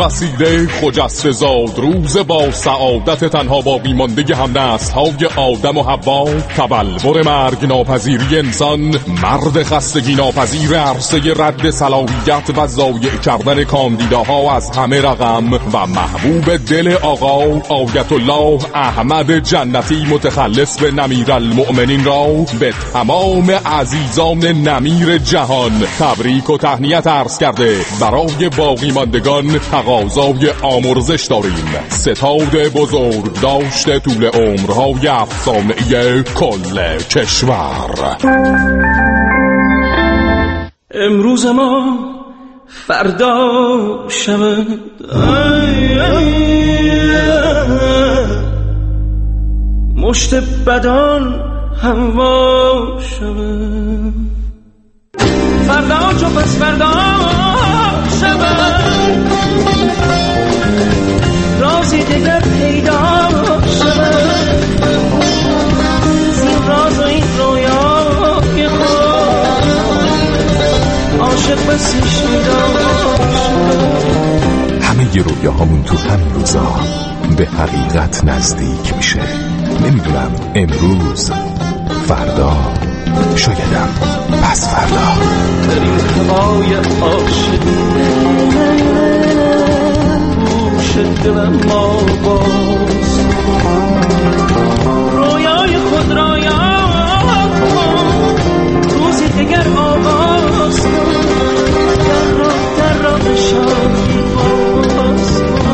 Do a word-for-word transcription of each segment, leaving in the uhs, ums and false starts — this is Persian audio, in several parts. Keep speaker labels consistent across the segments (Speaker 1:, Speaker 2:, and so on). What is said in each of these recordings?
Speaker 1: وسیله خجسته زاد روز با سعادت تنها با بیمانده هم نسل های آدم و حوا، تبلور مرگ ناپذیری انسان، مرد خستگی ناپذیر عرصه رد صلاحیت و ضایع کردن کاندیداها از همه رقم و محبوب دل آقا آیت الله احمد جنتی متخلص به نمیرالمؤمنین را به تمام عزیزان نمیر جهان تبریک و تهنیت عرض کرده برای باقی ماندگان تقاضای آمرزش داریم. ستاد بزرگ داشته طول عمرهای افسانه‌ای کل کشور.
Speaker 2: امروز ما فردا شود، مشت بدان هوا شود، فردا چو پس فردا شود، رازی دیگر پیدا شود، زین راز و این رویای خود عاشق بسی شیدا شود.
Speaker 3: همه ی رویاهامون تو همین روزا به حقیقت نزدیک میشه. نمیدونم امروز، فردا، شایدم پس فردا.
Speaker 2: در این هوای عاشقی گوش دلم ما باز، رویای خود را یاد کن، روزی دیگر آغاز کن، در راه در راه شادی باز کن.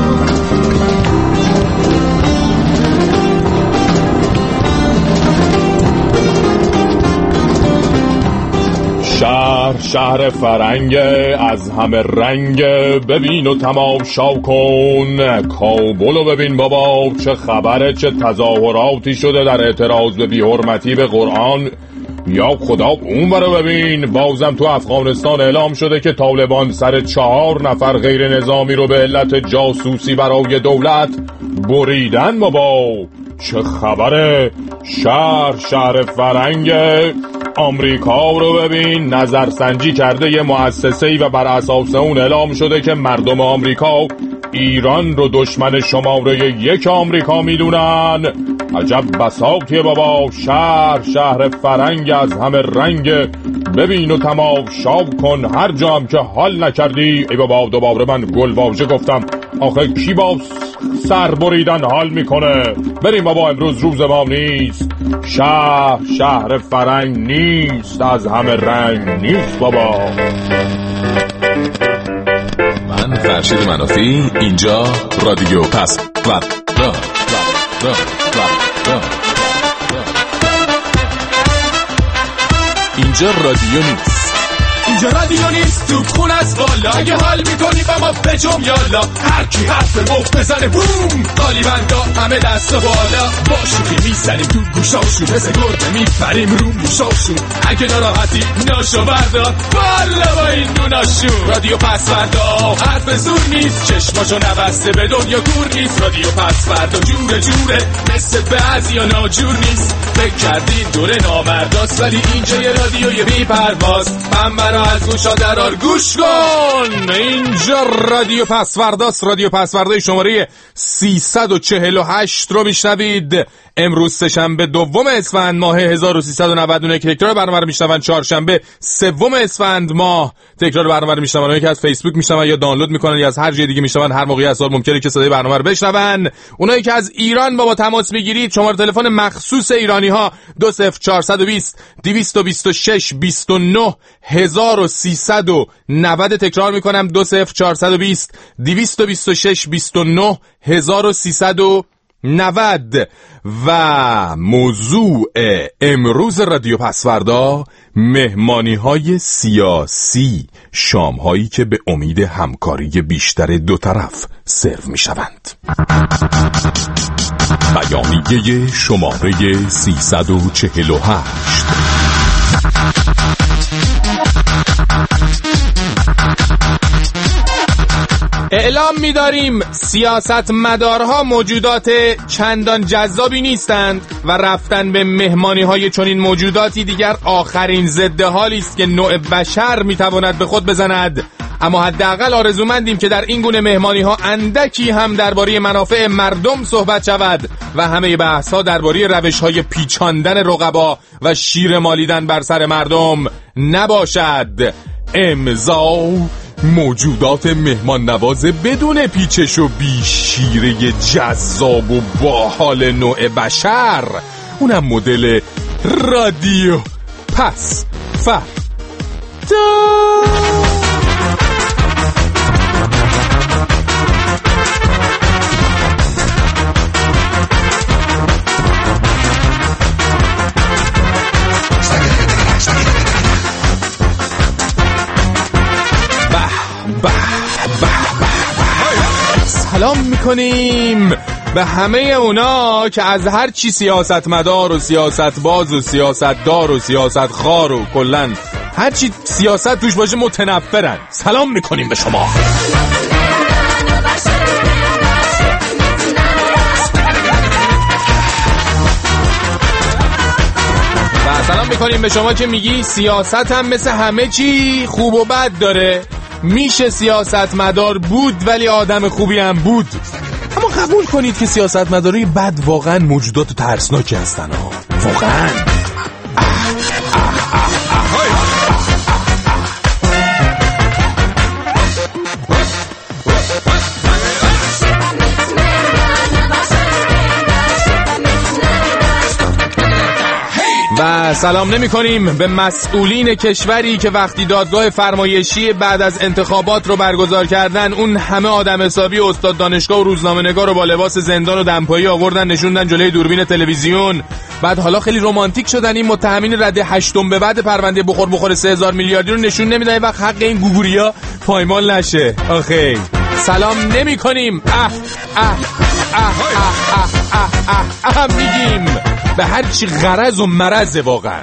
Speaker 1: شهر شهر فرنگ از همه رنگ، ببین و تماشا کن. کابل و ببین بابا چه خبره، چه تظاهراتی شده در اعتراض به بی‌حرمتی به قرآن. یا خدا اون برو ببین، بازم تو افغانستان اعلام شده که طالبان سر چهار نفر غیر نظامی رو به علت جاسوسی برای دولت بریدن. بابا چه خبره. شهر شهر فرنگ. آمریکا رو ببین، نظرسنجی کرده یه مؤسسه‌ای و بر اساس اون اعلام شده که مردم آمریکا ایران رو دشمن شماره یک آمریکا میدونن. عجب بساطیه بابا. شهر شهر فرنگ از همه رنگ، ببین و تماشا کن. هر جا هم که حال نکردی ای بابا دوباره من گلواژه گفتم. آخه کی با سر بریدن حال میکنه؟ بریم بابا، امروز روز ما نیست. شهر شهر فرنگ نیست، از همه رنگ نیست بابا.
Speaker 3: من فرشید منافی، اینجا رادیو پس و را را را را را. اینجا رادیو نیست،
Speaker 4: اینجا رادیو نیست، تو خون از بالا. اگه حال میکنی با ما بجم یالا، هر کی حرف مفت بزنه بوم، قالیبندا همه دست بالا. باشوخی میزنیم تو گوشاشون، مثل گربه میپریم رو موشاشون. اگه ناراحتی ناشو بردار والا با این دوناشون. رادیو پس فردا حرف زور نیست، چشماشو نبسته به دنیا کور نیست. رادیو پس فردا جوره جوره، مثل بعضیا ناجور نیست. فکر کردین دوره نامرداست، ولی اینجا یه رادیوی بی پرواز. من از گوشا درار گوش کن.
Speaker 1: اینجا رادیو پسورداست. رادیو پسورده شماره سیصد و چهل و هشت رو میشنوید. امروز سه‌شنبه دوم اسفند ماه هزار و سیصد و نود و یک. تکرار برنامه رو میشنون چهارشنبه سوم اسفند ماه. تکرار برنامه رو میشنون اونایی که از فیسبوک میشنون یا دانلود میکنن یا از هر جای دیگه میشنون، هر موقعی از سال ممکنه که صدای برنامه رو بشنون. اونایی که از ایران با ما تماس میگیرید، شماره تلفن مخصوص ایرانی ها دو صفر چهارصد و بیست دویست و بیست و شش بیست و نه هزار و سیصد و نود. تکرار میکنم دو صفر چهارصد و بیست دویست و بیست و شش بیست و نه هزار و سیصد و نود. و موضوع امروز رادیو پسوردا مهمانی های سیاسی، شام هایی که به امید همکاری بیشتر دو طرف سرو می شوند. بیانیه شماره سیصد و چهل و هشت. اعلام می‌داریم سیاست مدارها موجودات چندان جذابی نیستند و رفتن به مهمانی‌های چنین موجوداتی دیگر آخرین ضد حالی است که نوع بشر می‌تواند به خود بزند. اما حداقل آرزومندیم که در این گونه مهمانی ها اندکی هم درباره منافع مردم صحبت شود و همه بحث ها درباره روش های پیچاندن رقبا و شیر مالیدن بر سر مردم نباشد. امضا موجودات مهمان نواز بدون پیچش و بی شیره جذاب و باحال نوع بشر، اونم مدل رادیو پس فردا. سلام میکنیم به همه اونا که از هر چی سیاستمدار و سیاست باز و سیاست دار و سیاست خار و کلن هر چی سیاست توش باشه متنفرن. سلام میکنیم به شما. و سلام میکنیم به شما که میگی سیاست هم مثل همه چی خوب و بد داره. میشه سیاستمدار بود ولی آدم خوبی هم بود. اما قبول کنید که سیاستمدارای بد واقعا موجودات ترسناکی هستن ها. واقعا و سلام نمی کنیم به مسئولین کشوری که وقتی دادگاه فرمایشی بعد از انتخابات رو برگزار کردن اون همه آدم حسابی استاد دانشگاه و روزنامه‌نگار رو با لباس زندان و دمپایی آوردن نشوندن جلوی دوربین تلویزیون. بعد حالا خیلی رمانتیک شدن این متهمین رده هشتم به بعد پرونده بخور بخور سه هزار میلیاردی رو نشون نمیدن وقت حق این گوگوریا پایمال نشه. آخه سلام نمی کنیم اه اه اه اه اه اه اه اه میگیم به هر چی غرض و مرض واقعا.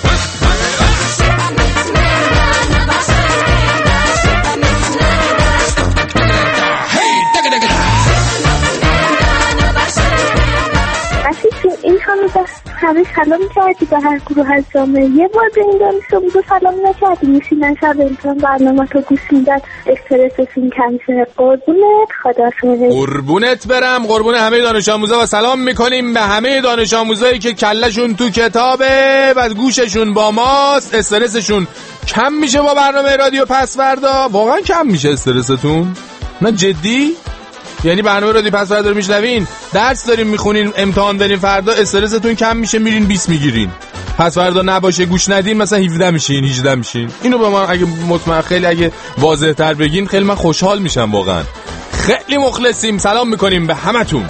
Speaker 5: این همه همه سلام کردی به هر گروه از جامعه، یه بار به این دانشگاه بود و سلام نکردی. میشینن شب امتحان برنامه تو گوش میدن استرسشون کم شه. قربونت خدا شده.
Speaker 1: قربونت برم. قربون همه دانش آموزا و سلام میکنیم به همه دانش آموزایی که کلشون تو کتابه و گوششون با ماست. استرسشون کم میشه با برنامه رادیو پس فردا. واقعا کم میشه استرستون؟ نه جدی؟ یعنی برنامه رادیو پس فردا رو میشنوین، درس داریم میخونین، امتحان دارین، فردا استرستون کم میشه میرین بیست میگیرین. پس فردا نباشه گوش ندین مثلا هفده میشین هجده میشین. اینو به من اگه مطمئن خیلی اگه واضح تر بگین خیلی من خوشحال میشم واقعا. خیلی مخلصیم. سلام میکنیم به همتون.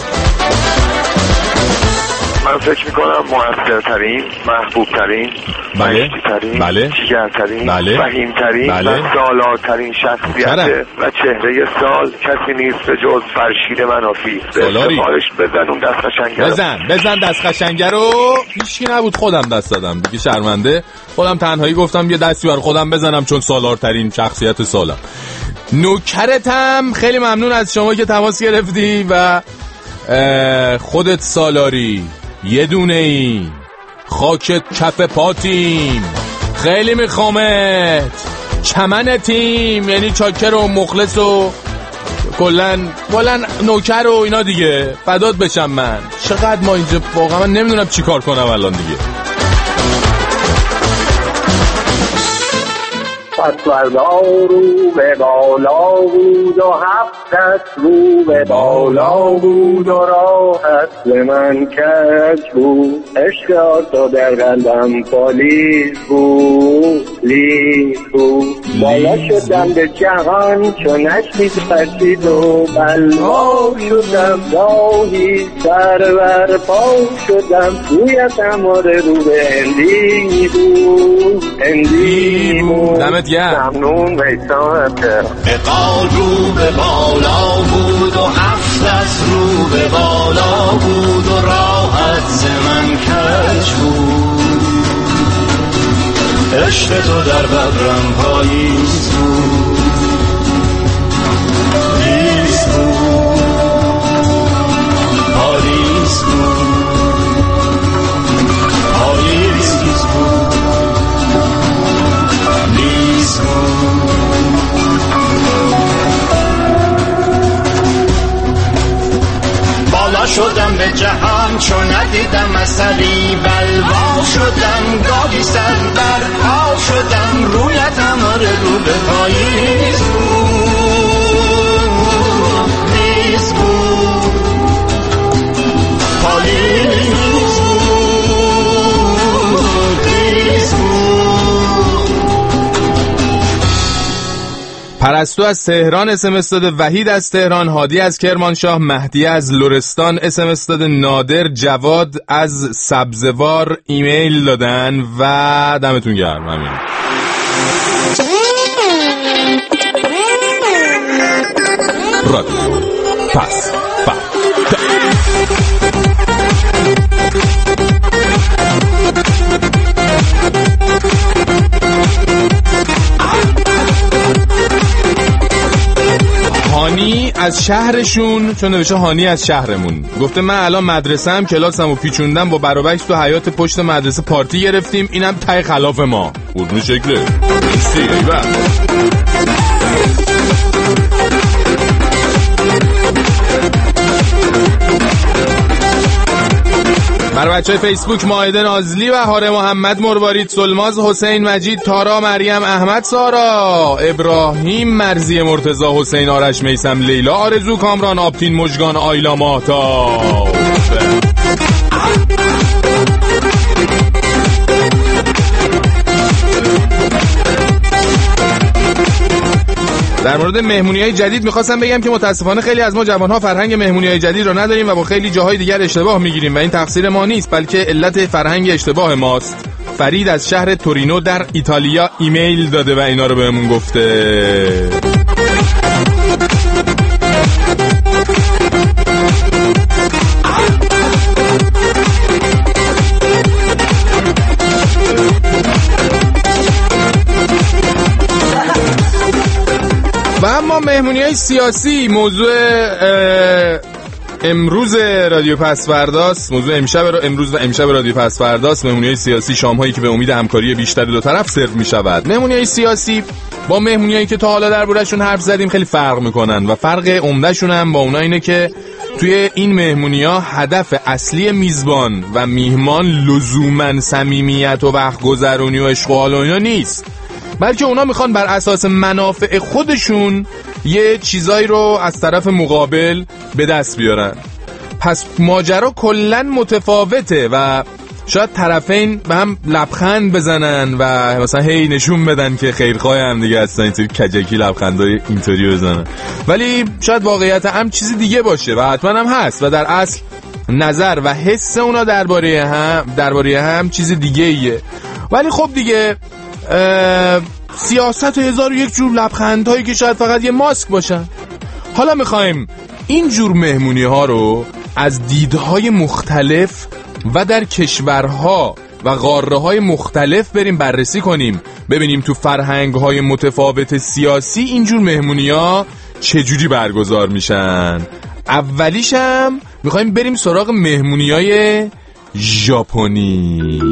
Speaker 6: من فکر میکنم موثرترین، محبوبترین، مشتی‌ترین،
Speaker 1: بله،
Speaker 6: جیگرترین،
Speaker 1: بله،
Speaker 6: فهیمترین
Speaker 1: بله،
Speaker 6: و سالارترین شخصیت و چهره سال کسی نیست به جز فرشید منافی.
Speaker 1: سالاری
Speaker 6: سفارش بزن اون دست قشنگه رو.
Speaker 1: بزن بزن دست قشنگه رو. هیچکی نبود خودم دست دادم دیگه، شرمنده. خودم تنهایی گفتم یه دستی بر خودم بزنم چون سالارترین شخصیت سالم. نوکرتم. خیلی ممنون از شما که تماس گرفتی و خودت سالاری، یه دونه ای، خاکت کف پاتیم، خیلی میخوامت، چمنتیم، یعنی چاکر و مخلص و کلن کلن نوکر و اینا دیگه. فدات بشم من. چقدر ما اینجا واقعا من نمیدونم چی کار کنم الان دیگه.
Speaker 7: پسوردا رو به بالا بود و هفتت رو به بالا بود و راحت به من کج بود. اشکار تو در قلبم پالیز بود، لیز بود. بالا شدم به جهان چون نشنید فرشید و بلوا شدم. گاهی سر بر پا شدم رویت اماره رو به هندی بود، هندی بود. ممنون بیسان
Speaker 8: اقال رو به بالا بود و افلس رو به بالا بود و راحت زمن کج بود. عشق تو در ببرم پاییز بود، لیز بود، پالیز بود، پالیز بود، لیز بود، دیدم اثری بلوا شدم گاهی سر بر پا شدم رویتم آره رو به پاییز بود ریز بود پاییز بود ریز بود.
Speaker 1: پرستو از تهران اسمس داده، وحید از تهران، هادی از کرمانشاه، مهدی از لرستان اسمس داده، نادر، جواد از سبزوار ایمیل دادن و دمتون گرم. همین رادیو پس هانی از شهرشون، چون نوشته هانی از شهرمون، گفته من الان مدرسه‌ام کلاسمو پیچوندم با برابکس تو حیاط پشت مدرسه پارتی گرفتیم، اینم تای خلاف ما. قربون شکله نیستی ایوه. برای بچه های فیسبوک مائده نازلی و هاره محمد مروارید، سلماز، حسین مجید، تارا، مریم، احمد، سارا، ابراهیم، مرزی، مرتضی، حسین، آرش، میسم، لیلا، آرزو، کامران، آبتین، مژگان، آیلا، ماهتاب. در مورد مهمونی‌های جدید می‌خواستم بگم که متاسفانه خیلی از ما جوان‌ها فرهنگ مهمونی‌های جدید رو نداریم و با خیلی جاهای دیگر اشتباه می‌گیریم و این تقصیر ما نیست بلکه علت فرهنگ اشتباه ماست. فرید از شهر تورینو در ایتالیا ایمیل داده و اینا رو بهمون گفته. و اما مهمونی‌های سیاسی موضوع امروز رادیو پسورداست، موضوع امشب را امروز و امشب رادیو پسورداست. مهمونی‌های سیاسی شام‌هایی که به امید همکاری بیشتر دو طرف سرو می‌شود. مهمونی‌های سیاسی با مهمونی‌هایی که تا حالا درباره‌شون حرف زدیم خیلی فرق می‌کنن و فرق عمده‌شون هم با اونها اینه که توی این مهمونی‌ها هدف اصلی میزبان و میهمان لزوماً صمیمیت و وقت گذرونی و عشق و حال و اینا نیست، بلکه اونا میخوان بر اساس منافع خودشون یه چیزایی رو از طرف مقابل به دست بیارن. پس ماجرا کلن متفاوته و شاید طرفین به هم لبخند بزنن و مثلا هی نشون بدن که خیرخواه هم دیگه هستن، اینطوری کجکی لبخندای اینطوری بزنن، ولی شاید واقعیت هم چیز دیگه باشه و حتما هم هست و در اصل نظر و حس اونا درباره هم درباره هم چیز دیگه ایه. ولی خب دیگه سیاست و هزار و یک جور لبخندهایی که شاید فقط یه ماسک باشن. حالا میخوایم این جور مهمونی ها رو از دیدهای مختلف و در کشورها و قاره های مختلف بریم بررسی کنیم، ببینیم تو فرهنگ های متفاوت سیاسی اینجور مهمونی ها چجوری برگزار میشن. اولیش هم میخوایم بریم سراغ مهمونی های ژاپنی.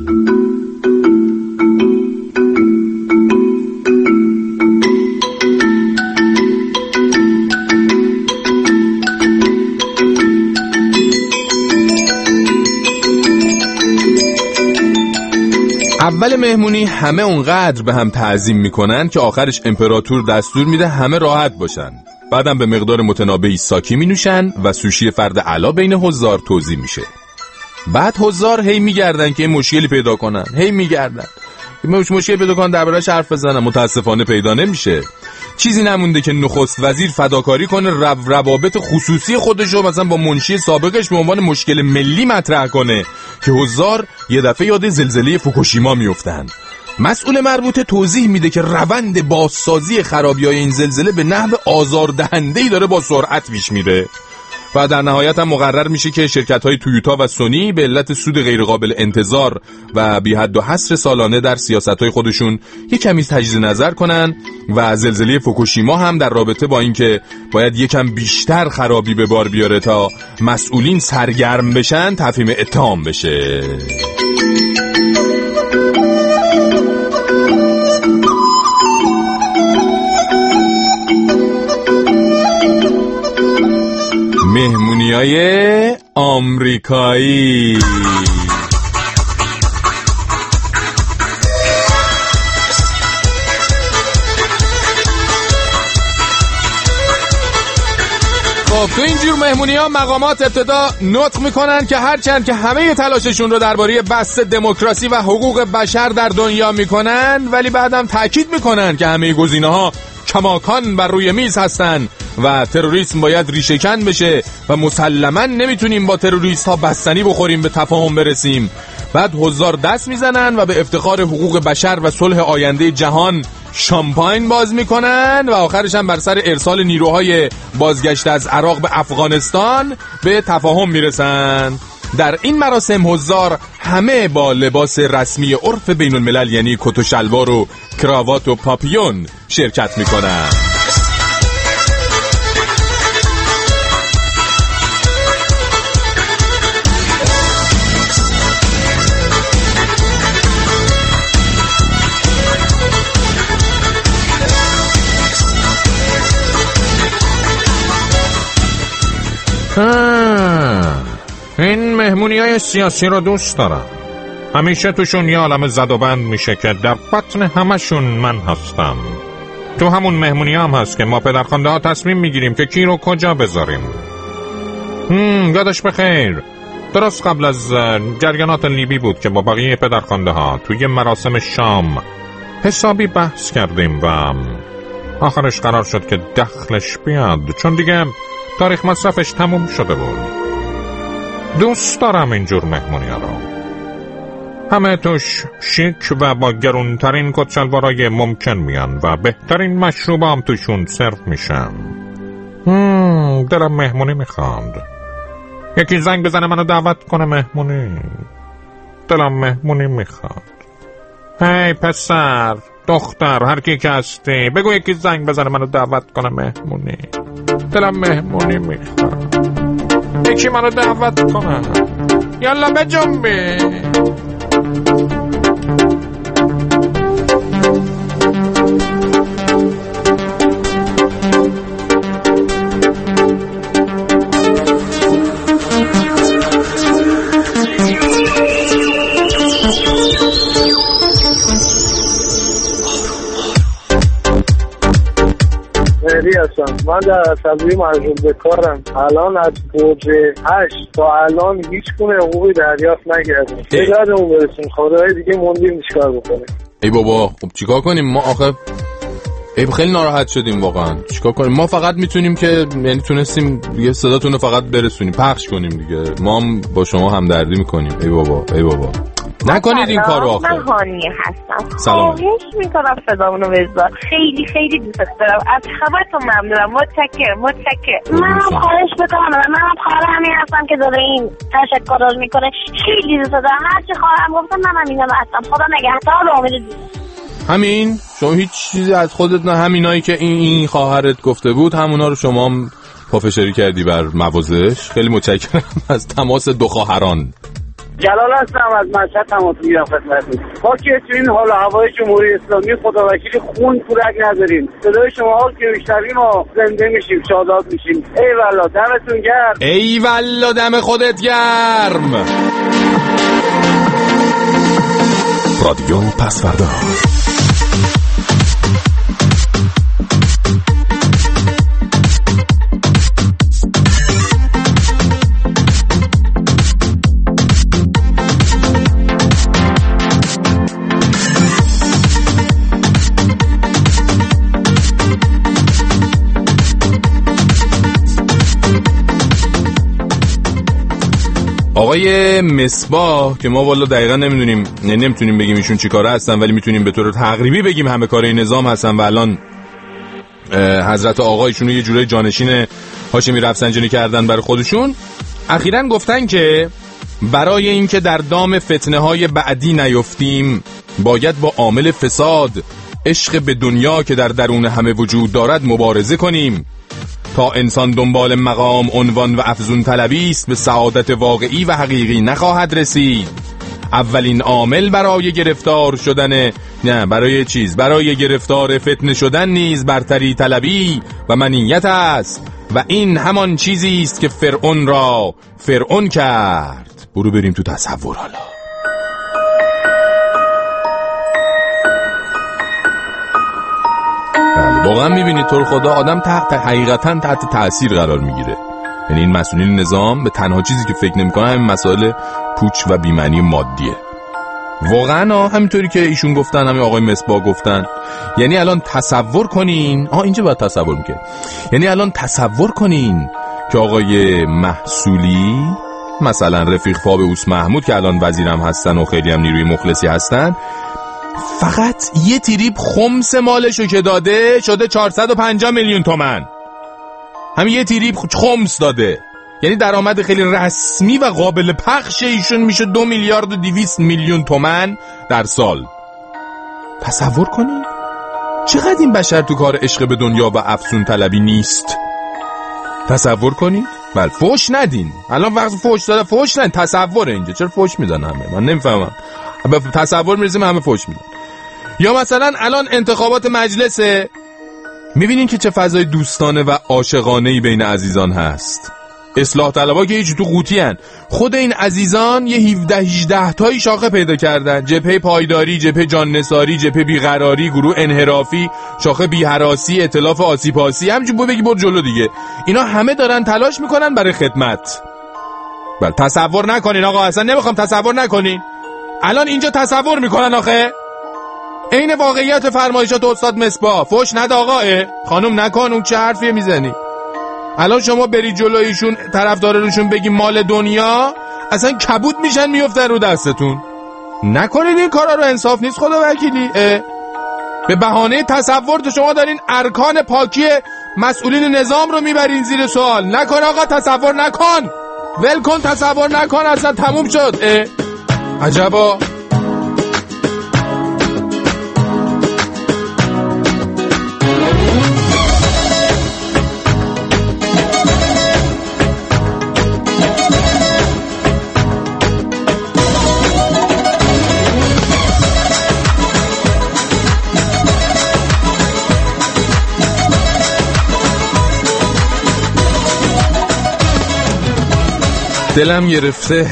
Speaker 1: اول مهمونی همه اونقدر به هم تعظیم میکنن که آخرش امپراتور دستور میده همه راحت باشن. بعدم به مقدار متنابهی ساکی می نوشن و سوشی فرد علا بین حضار توزیع میشه. بعد حضار هی میگردن که مشکلی پیدا کنن، هی میگردن مش مشکل پیدا کنن درباره‌اش حرف بزنن. متاسفانه پیدا نمیشه. چیزی نمونده که نخست وزیر فداکاری کنه رو روابط خصوصی خودشو مثلا با منشی سابقش به عنوان مشکل ملی مطرح کنه که حضار یه دفعه یاد زلزله فوکوشیما میافتن. مسئول مربوطه توضیح میده که روند بازسازی خرابی‌های این زلزله به نحو آزاردهنده‌ای داره با سرعت پیش میره و در نهایت هم مقرر میشه که شرکت‌های تویوتا و سونی به علت سود غیرقابل انتظار و بی حد و حصر سالانه در سیاست‌های خودشون یک کمی تجدید نظر کنن و زلزله فوکوشیما هم در رابطه با اینکه باید یکم بیشتر خرابی به بار بیاره تا مسئولین سرگرم بشن تفهیم اتهام بشه. مهمونی‌های آمریکایی. آمریکایی. خب تو اینجور مهمونی ها مقامات ابتدا نطق میکنن که هرچند که همه تلاششون رو درباره بحث دموکراسی و حقوق بشر در دنیا میکنن، ولی بعدم تاکید میکنن که همه گزینه ها کماکان بر روی میز هستن و تروریسم باید ریشه‌کن بشه و مسلماً نمیتونیم با تروریست ها بستنی بخوریم، به تفاهم برسیم. بعد هزار دست میزنن و به افتخار حقوق بشر و صلح آینده جهان شامپاین باز میکنن و آخرش هم بر سر ارسال نیروهای بازگشت از عراق به افغانستان به تفاهم میرسن. در این مراسم حضار همه با لباس رسمی عرف بین الملل یعنی کت و شلوار و کراوات و پاپیون شرکت میکنن. این مهمونی های سیاسی رو دوست دارم. همیشه توشون یه عالم زد و بند میشه که در بطن همشون من هستم. تو همون مهمونی هم هست که ما پدرخوانده ها تصمیم میگیریم که کی رو کجا بذاریم. هم یادش بخیر درست قبل از جریانات لیبی بود که با بقیه پدرخوانده ها توی مراسم شام حسابی بحث کردیم و آخرش قرار شد که دخلش بیاد، چون دیگه تاریخ مصرفش تموم شده بود. دوست دارم اینجور مهمونی ها رو، همه توش شیک و با گرونترین کت شلوارای ممکن میان و بهترین مشروب هم توشون سرو میشن. هم دلم مهمونی میخواند. یکی زنگ بزنه منو دعوت کنه مهمونی. دلم مهمونی میخواد. هی پسر دختر هر کی که هستی بگو یکی زنگ بزنه منو دعوت کنه مهمونی. دلم مهمونی میخواد. یکی منو دعوت کنه. یالا بجنبی.
Speaker 7: مهدی هستم. من در اسمبلی مجبور به کارم. الان از برج هشت تا الان هیچ گونه حقوقی دریافت نکردم. به دردمون برسیم. خدای دیگه موندیم چیکار بکنیم.
Speaker 1: ای بابا خب چیکار کنیم ما آخه؟ ای خیلی ناراحت شدیم واقعا. چیکار کنیم؟ ما فقط میتونیم که یعنی تونستیم یه صداتون رو فقط برسونیم، پخش کنیم دیگه. ما هم با شما همدردی میکنیم. ای بابا ای بابا نکنید این کارو آخه.
Speaker 9: من هانیه هستم.
Speaker 1: سلام.
Speaker 9: خواهش میکنم صدامونو بذار. خیلی خیلی دوست دارم. از همتون ممنونم. متشکرم متشکرم. منم خواهش میکنم. منم خواهرمی هستم که داره این تشکر میکنه. خیلی دوست دارم. هرچی خواهرم گفتم منم اینو هستم. خدا نگهدار و امید دوست.
Speaker 1: همین شما هیچ چیزی از خودت نه، همینایی که این این خواهرت گفته بود همونا رو شما هم پافشاری کردی بر موازش. خیلی متشکرم از تماس دو خواهران.
Speaker 7: جلال هستم از مشهد تماس میگیرم خدمتتون. ما که تو این حال و هوای جمهوری اسلامی خدا وکیلی خون پورک نداریم. صدای شما ها که بیشترین ما زنده میشیم، شاداب میشیم. ای والله دمتون گرم.
Speaker 1: ای والله دم خودت گرم.
Speaker 3: رادیو پسوردا.
Speaker 1: آقای مصباح که ما والا دقیقا نمیدونیم، نه نمیتونیم بگیم ایشون چی کاره هستن، ولی میتونیم به طور تقریبی بگیم همه کاره نظام هستن و الان حضرت آقایشون رو یه جوره جانشین هاشمی رفسنجانی کردن برای خودشون. اخیراً گفتن که برای اینکه در دام فتنه های بعدی نیفتیم باید با عامل فساد، عشق به دنیا که در درون همه وجود دارد مبارزه کنیم. تا انسان دنبال مقام، عنوان و افزون طلبی است به سعادت واقعی و حقیقی نخواهد رسید. اولین عامل برای گرفتار شدن نه برای چیز برای گرفتار فتنه شدن نیز برتری طلبی و منیت است. و این همان چیزی است که فرعون را فرعون کرد. برو بریم تو تصور حالا. واقعا میبینید تو رو خدا آدم تحت حقیقتا تحت تأثیر قرار میگیره. یعنی این مسئولین نظام به تنها چیزی که فکر نمیکنن همین مسائل پوچ و بی‌معنی مادیه. واقعا همینطوری که ایشون گفتن، همین آقای مصباح گفتن. یعنی الان تصور کنین، آه اینجا باید تصور میکنه، یعنی الان تصور کنین که آقای محصولی مثلا رفیق فابئوس محمود که الان وزیرم هستن و خیلی هم نیروی مخلصی هستن، فقط یه تریپ خمس مالشو که داده شده چهارصد و پنجاه میلیون تومان. همین یه تریپ خمس داده، یعنی درآمد خیلی رسمی و قابل پخش ایشون میشه دو میلیارد و دویست میلیون تومان در سال. تصور کنید چقدر این بشر تو کار عشق به دنیا و افسون طلبی نیست. تصور کنید. بله فوش ندین، الان وقت فوش داده، فوش ندین، تصوره اینجا. چرا فوش میدن همه؟ من نمیفهمم. به تصور میرسیم همه فوش میدن. یا مثلا الان انتخابات مجلسه، میبینین که چه فضای دوستانه و عاشقانه‌ای بین عزیزان هست. اصلاح طلبا که هیچ تو قوطی هن. خود این عزیزان یه هفده هجده تایی شاخه پیدا کردن. جبهه پایداری، جبهه جاننثاری، جبهه بیقراری، گروه انحرافی، شاخه بی‌هراسی، ائتلاف آسیب‌پاسی، همینجور بود بگی برو جلو دیگه. اینا همه دارن تلاش میکنن برای خدمت. بله تصور نکنین آقا، اصلا نمیخوام تصور نکنین. الان اینجا تصور میکنن آخه عین واقعیت فرمایشات استاد مصباح. فوش نده آقا. خانم نکن، اون چه حرفیه میزنی؟ الان شما بری جلویشون طرفدار روشون بگی مال دنیا، اصلا کبود میشن میافتن رو دستتون. نکنید این کارا رو، انصاف نیست خدا وکیلی. به بهانه تصور تو شما دارین ارکان پاکی مسئولین نظام رو میبرین زیر سوال. نکن آقا، تصور نکن، ول کن، تصور نکن، اصلا تموم شد. عجبا. دلم گرفته.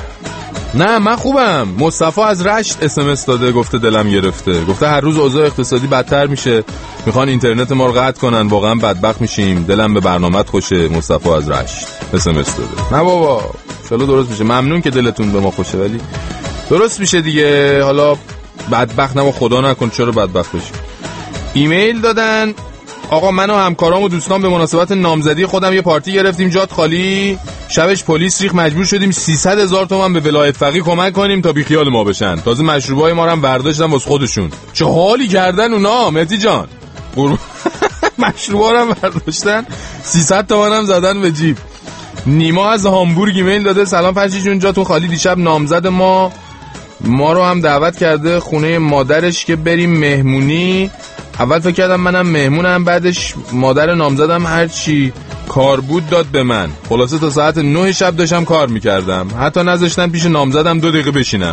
Speaker 1: نه من خوبم. مصطفی از رشت اس ام اس داده، گفته دلم گرفته. گفته هر روز اوضاع اقتصادی بدتر میشه، میخوان اینترنت ما رو قطع کنن، واقعا بدبخت میشیم، دلم به برنامه‌ت خوشه. مصطفی از رشت اس ام اس داده. نه بابا چلو درست میشه. ممنون که دلتون به ما خوشه، ولی درست میشه دیگه. حالا بدبخت نما، خدا نکن چرا بدبخت بشیم. ایمیل دادن آقا من و همکارام و دوستان به مناسبت نامزدی خودم یه پارتی گرفتیم، جات خالی، شبش پلیس ریخ، مجبور شدیم سیصد هزار تومان به ولایت فقیه کمک کنیم تا بیخیال ما بشن. تازه مشروبای ما رو هم برداشتن واسه خودشون. چه حالی کردن اونا مهدی جان. مشروبا رو هم برداشتن، سیصد تومان هم زدن به جیب. نیما از هامبورگ ایمیل داده سلام فرشی جون، جاتون خالی، دیشب نامزد ما ما رو هم دعوت کرده خونه مادرش که بریم مهمونی. اول فکر کردم منم مهمونم، بعدش مادر نامزدم هرچی کار بود داد به من. خلاصه تا ساعت نه شب داشتم کار میکردم، حتی نذاشتن پیش نامزدم دو دقیقه بشینم.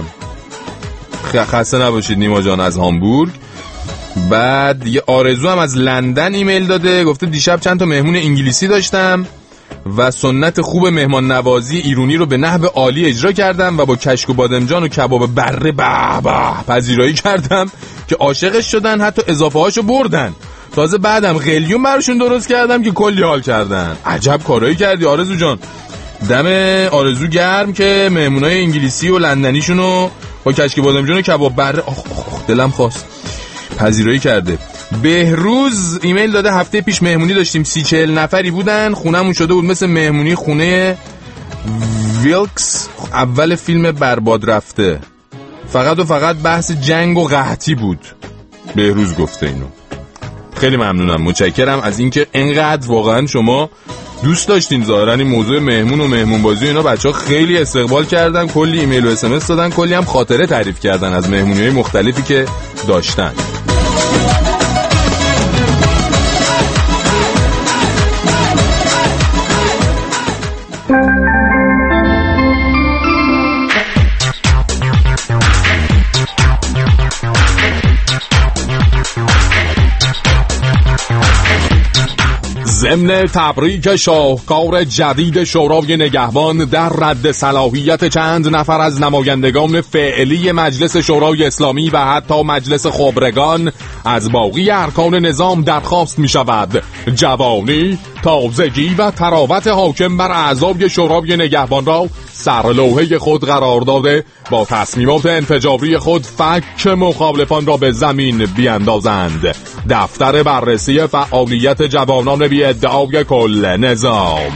Speaker 1: خسته نباشید نیما جان از هامبورگ. بعد یه آرزو هم از لندن ایمیل داده، گفته دیشب چند تا مهمون انگلیسی داشتم و سنت خوب مهمان نوازی ایرانی رو به نحو عالی اجرا کردم و با کشک و بادمجان و کباب بره به به پذیرایی کردم که عاشقش شدن، حتی اضافه هاشو بردن. تازه بعدم قلیون براشون درست کردم که کلی حال کردن. عجب کارایی کردی آرزو جان. دم آرزو گرم که مهمونای انگلیسی و لندنیشونو با کشک بادمجان و کباب بره آخ آخ دلم خواست پذیرایی کرده. بهروز ایمیل داده هفته پیش مهمونی داشتیم، سی چهل نفری بودن، خونمون شده بود مثل مهمونی خونه ویلکس اول فیلم برباد رفته، فقط و فقط بحث جنگ و قحطی بود. بهروز گفته اینو. خیلی ممنونم، متشکرم از اینکه انقدر واقعا شما دوست داشتین. ظاهرا این موضوع مهمون و مهمون بازی و اینا بچه‌ها خیلی استقبال کردن، کلی ایمیل و اس ام اس دادن، کلی هم خاطره تعریف کردن از مهمونی‌های مختلفی که داشتن. ضمن تبریک شاهکار جدید شورای نگهبان در رد صلاحیت چند نفر از نمایندگان فعلی مجلس شورای اسلامی و حتی مجلس خبرگان از باقی ارکان نظام درخواست می شود جوانی، تازگی و تراوت حاکم بر اعضای شورای نگهبان را سرلوحه خود قرار داده با تصمیمات انفجاری خود فک مخالفان را به زمین بیاندازند. دفتر بررسی فعالیت جوانان بی ادعای کل نظام.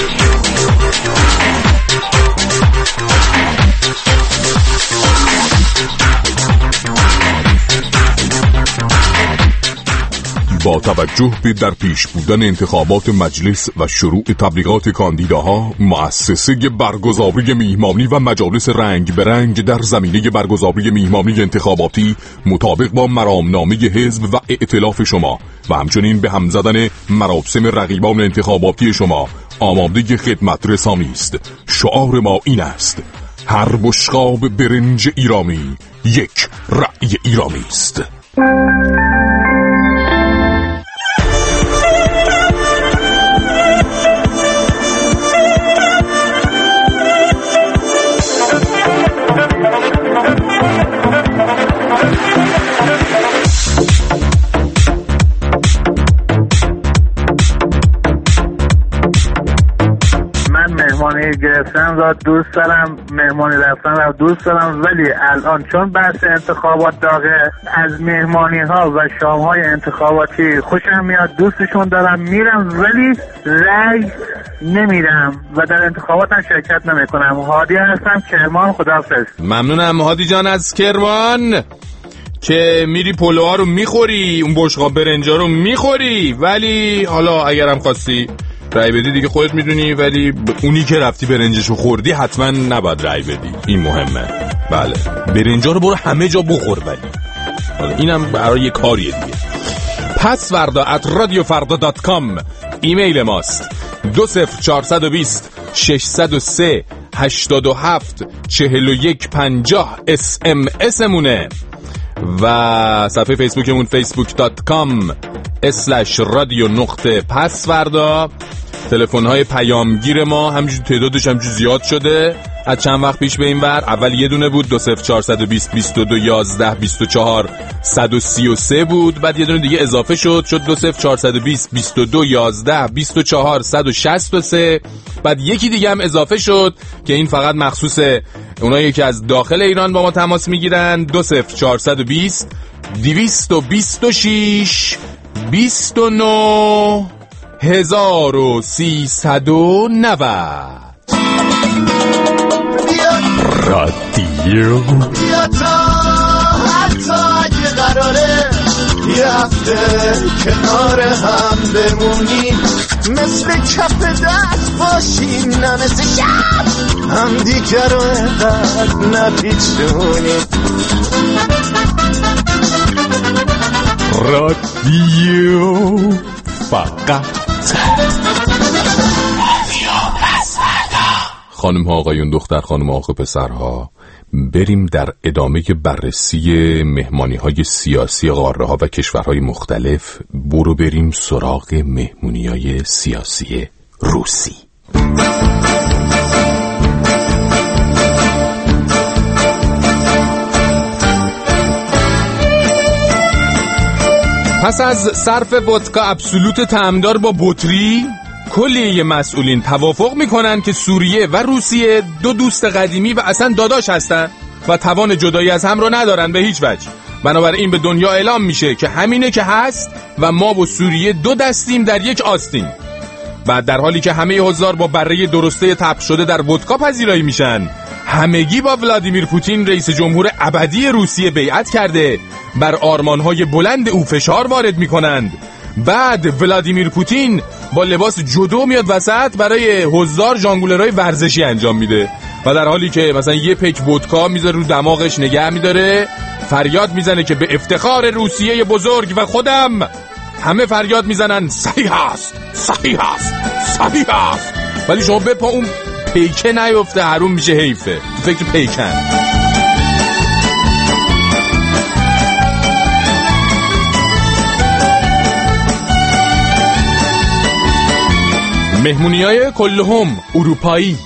Speaker 1: با توجه به در پیش بودن انتخابات مجلس و شروع تبلیغات کاندیداها، مؤسسه برگزاری میهمانی و مجالس رنگ به رنگ در زمینه برگزاری میهمانی انتخاباتی مطابق با مرامنامه حزب و ائتلاف شما و همچنین به هم زدن مراسم رقیبان انتخاباتی شما آماده خدمت رسانی است. شعار ما این است: هر بشقاب برنج ایرانی یک رأی ایرانی است.
Speaker 10: مهمانی گرفتن را دوست دارم، مهمانی رفتن را دوست دارم، ولی الان چون بحث انتخابات داغه، از مهمانی ها و شام های انتخاباتی خوشم میاد، دوستشون دارم، میرم ولی رأی نمیرم و در انتخابات هم شرکت نمی کنم. هادی هستم، کرمان. خداحافظ.
Speaker 1: ممنونم هادی جان از کرمان که میری پلوها رو میخوری، اون بشقاب برنجا رو میخوری، ولی حالا اگرم خواستی رای بدی دیگه خودت میدونی، ولی اونی که رفتی برنجشو خوردی حتما نباید رای بدی. این مهمه. بله، برنجا رو برو همه جا بخور، ولی اینم برای یه کاریه دیگه. پس فردا ات رادیو فردا دات کام ایمیل ماست. دو صفر چهارصد و بیست ششصد و سه هشتاد و هفت چهل و یک پنجاه اس ام اس مونه و صفحه فیسبوکمون فیسبوک دات کام اسلش رادیو نقطه پس فردا. تلفن های پیامگیر ما همینجور تعدادش همینجور زیاد شده از چند وقت پیش به این ور. اول یه دونه بود دو صفر چهارصد و بیست بیست و دو یازده بیست و چهار صد و سی و سه بود، بعد یه دونه دیگه اضافه شد شد دو صفر چهارصد و بیست بیست و دو یازده بیست و چهار صد و شصت و سه، بعد یکی دیگه هم اضافه شد که این فقط مخصوص اونایی که از داخل ایران با ما تماس میگیرن. دو صفر چهارصد و بیست دویست و بیست و شش بیست و نه هزار و سیصد و نود. رادیو
Speaker 8: بیا تا حتی اگه قراره یه هفته کنار هم بمونیم، مثل کف دست باشیم، نه مثل شب هم دیگر رو اینقدر نپیچونیم.
Speaker 1: رادیو فقط خانم ها آقایون، دختر خانم آقا پسرها، بریم در ادامه بررسی مهمانی های سیاسی قاره ها و کشورهای مختلف. برو بریم سراغ مهمونی های سیاسی روسی. پس از صرف ودکا ابسولوت طعمدار با بطری، کلیه مسئولین توافق میکنن که سوریه و روسیه دو دوست قدیمی و اصلا داداش هستن و توان جدایی از هم رو ندارن به هیچ وجه. بنابراین به دنیا اعلام میشه که همینه که هست و ما و سوریه دو دستیم در یک آستین. و در حالی که همه هزار با بره درسته تبخ شده در ودکا پذیرایی میشن، همگی با ولادیمیر پوتین رئیس جمهور ابدی روسیه بیعت کرده، بر آرمانهای بلند او فشار وارد میکنند. بعد ولادیمیر پوتین با لباس جودو میاد وسط برای هزار ژانگولرهای ورزشی انجام میده و در حالی که مثلا یه پک ودکا میذاره رو دماغش نگه میداره، فریاد میزنه که به افتخار روسیه بزرگ و خودم. همه فریاد میزنن صحیح است، صحیح است، صحیح است. ولی شما بپا اون پیکه نیفته، حروم میشه، حیفه. تو فکر پیکن. مهمونیای کلهم اروپایی.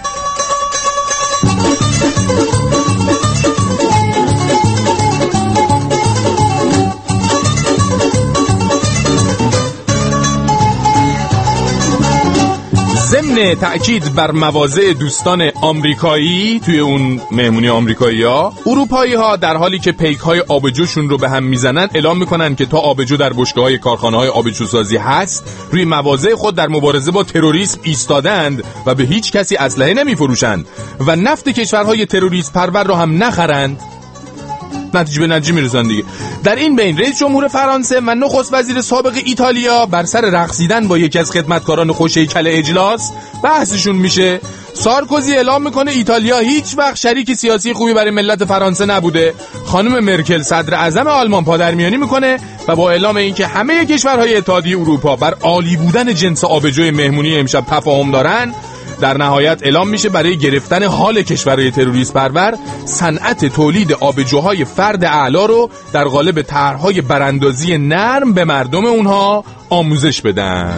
Speaker 1: ضمن تأکید بر مواضع دوستان آمریکایی توی اون مهمونی آمریکایی‌ها، اروپایی‌ها در حالی که پیک‌های آبجوشون رو به هم میزنن اعلام میکنن که تا آبجو در بشکه‌های کارخانه‌های آبجوسازی هست، روی مواضع خود در مبارزه با تروریسم ایستادند و به هیچ کسی اسلحه نمیفروشند و نفت کشورهای تروریست پرور رو هم نخرند. نتیجه به نتیجه میرسن دیگه. در این بین رئیس جمهور فرانسه و نخست وزیر سابق ایتالیا بر سر رقصیدن با یکی از خدمتکاران خوش‌هیکل اجلاس بحثشون میشه. سارکوزی اعلام میکنه ایتالیا هیچ وقت شریک سیاسی خوبی برای ملت فرانسه نبوده. خانم مرکل صدر اعظم آلمان پادرمیانی میکنه و با اعلام اینکه همه کشورهای اتحادیه اروپا بر عالی بودن جنس آبجوی مهمونی امشب تفاهم دارن، در نهایت اعلام میشه برای گرفتن حال کشورهای تروریست پرور صنعت تولید آبجوهای فرد اعلی رو در قالب طرح‌های براندازی نرم به مردم اونها آموزش بدن.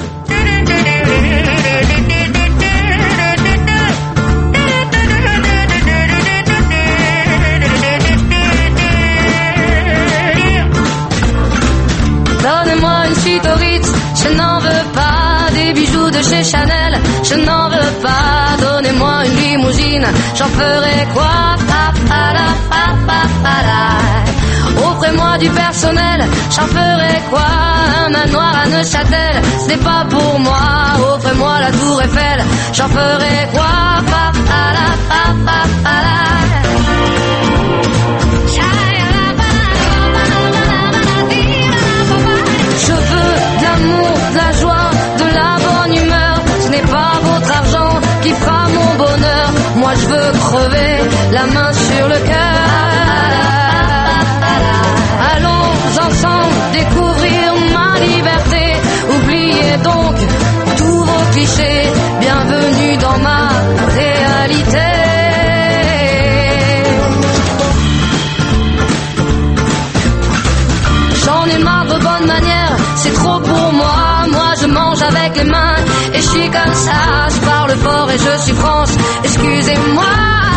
Speaker 11: Donne-moi une suite au Ritz, je n'en veux pas des bijoux de chez Chanel, je n'en veux pas. Donnez-moi une limousine, j'en ferai quoi? Pa, pa, la, pa, pa, pa, la. Offrez-moi du personnel, j'en ferai quoi? Un manoir à Neuchâtel, ce n'est pas pour moi. Offrez-moi la tour Eiffel, j'en ferai quoi? Pa, pa, la, pa, pa, pa, la. Je veux de l'amour, de la joie, de la bonne humeur. Ce n'est pas votre argent qui fera mon bonheur. Moi je veux crever la main sur le cœur. Allons ensemble découvrir ma liberté. Oubliez donc tous vos clichés. Bienvenue dans ma réalité. J'en ai marre de bonnes manières, c'est trop pour moi. Moi je mange avec les mains et je suis comme ça. Je parle fort et je suis France, excusez-moi.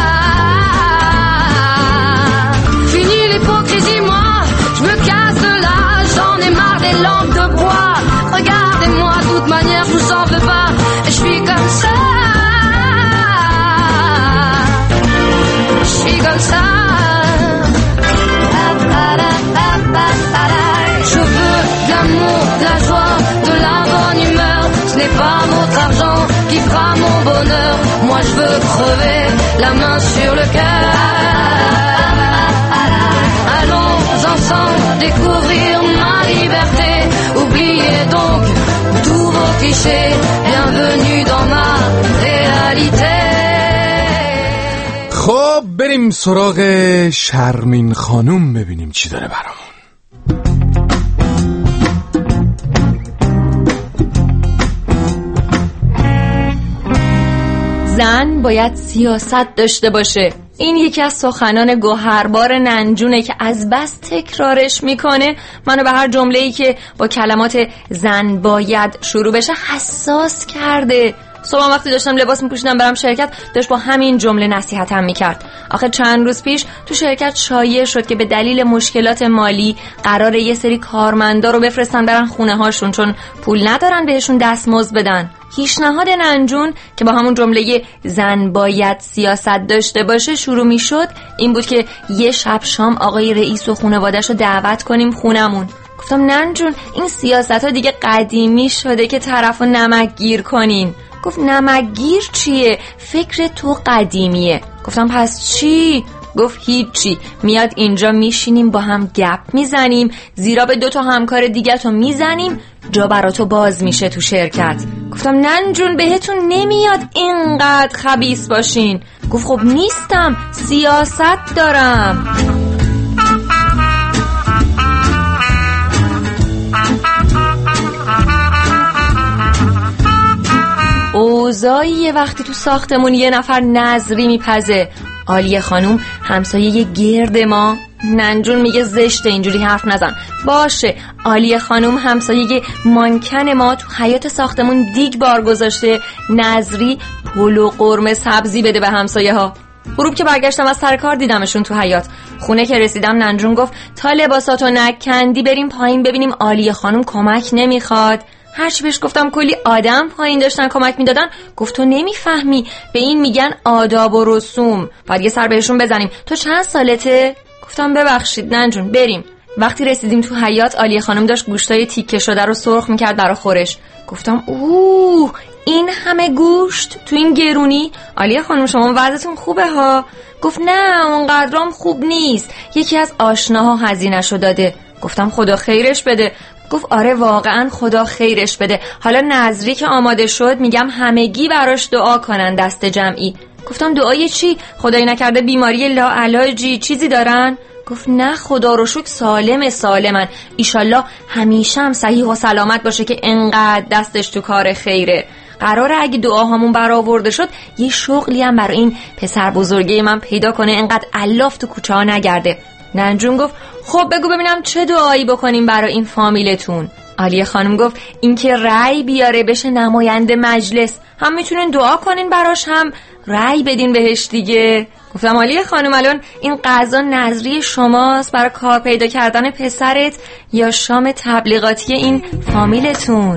Speaker 11: Fini l'hypocrisie, moi je me casse de là. J'en ai marre des lampes de bois. Regardez-moi, de toute manière je vous en veux pas. Et je suis comme ça. Je suis comme ça. Je veux de l'amour, de la joie, de la bonne humeur. Ce n'est pas votre argent qui fera mon bonheur. Moi je veux crever la main sur le cœur. Allons ensemble découvrir ma liberté. Oubliez donc tous vos clichés. Bienvenue dans ma réalité.
Speaker 1: خب بریم سراغ شرمین خانوم ببینیم چی داره برامون.
Speaker 12: زن باید سیاست داشته باشه. این یکی از سخنان گوهربار ننجونه که از بس تکرارش میکنه منو به هر جمله‌ای که با کلمات زن باید شروع بشه حساس کرده. صبح وقتی داشتم لباس میپوشیدم برام شرکت، داشت با همین جمله نصیحتم میکرد. آخه چند روز پیش تو شرکت شایع شد که به دلیل مشکلات مالی قراره یه سری کارمندا رو بفرستن برن خونه هاشون چون پول ندارن بهشون دستمزد بدن. پیشنهاد ننجون که با همون جمله زن باید سیاست داشته باشه شروع میشد این بود که یه شب شام آقای رئیس و خانواده‌شو دعوت کنیم خونمون. گفتم ننجون این سیاست ها دیگه قدیمی شده که طرفو نمک گیر کنین. گفت نمک گیر چیه؟ فکر تو قدیمیه. گفتم پس چی؟ گفت هیچی، میاد اینجا میشینیم با هم گپ میزنیم، زیرا به دو تا همکار دیگه تو میزنیم، جا برا تو باز میشه تو شرکت. گفتم ننجون بهتون نمیاد اینقدر خبیث باشین. گفت خب نیستم، سیاست دارم. اوضاعی یه وقتی تو ساختمون یه نفر نظری میپزه. عالیه خانوم همسایه گرد ما ننجون میگه زشته اینجوری حرف نزن. باشه عالیه خانم همسایه مانکن ما تو حیاط ساختمون دیگ بار گذاشته نظری پلو قرمه سبزی بده به همسایه ها. غروب که برگشتم از سر کار دیدمشون تو حیاط. خونه که رسیدم ننجون گفت تا لباساتو نکندی بریم پایین ببینیم عالیه خانم کمک نمیخواد. هرچی بهش گفتم کلی آدم پایین داشتن کمک میدادن گفت تو نمیفهمی به این میگن آداب و رسوم، بعد یه سر بهشون بزنیم. تو چند سالته؟ گفتم ببخشید ننجون بریم. وقتی رسیدیم تو حیاط عالیه خانم داشت گوشتای تیکه شده رو سرخ میکرد برای خورش. گفتم اوه این همه گوشت تو این گرونی؟ عالیه خانم شما وضعتون خوبه ها؟ گفت نه اونقدرام خوب نیست، یکی از آشناها هزینه‌شو داده. گفتم خدا خیرش بده. گفت آره واقعا خدا خیرش بده. حالا نظری که آماده شد میگم همگی براش دعا کنن دست جمعی. گفتم دعای چی؟ خدای نکرده بیماری لاعلاجی چیزی دارن؟ گفت نه خدا رو شکر سالم سالمن، ایشالله همیشه هم صحیح و سلامت باشه که انقدر دستش تو کار خیره. قراره اگه دعاهامون برآورده شد یه شغلی هم برای این پسر بزرگه من پیدا کنه انقدر الاف تو کوچه ها نگرده. ننجون گفت خب بگو ببینم چه دعایی بکنیم برای این فامیلتون. عالیه خانم گفت اینکه رأی بیاره بشه نماینده مجلس، هم میتونین دعا کنین براش هم رأی بدین بهش دیگه. گفتم عالیه خانم الان این قضا نظری شماست برای کار پیدا کردن پسرت یا شام تبلیغاتی این فامیلتون؟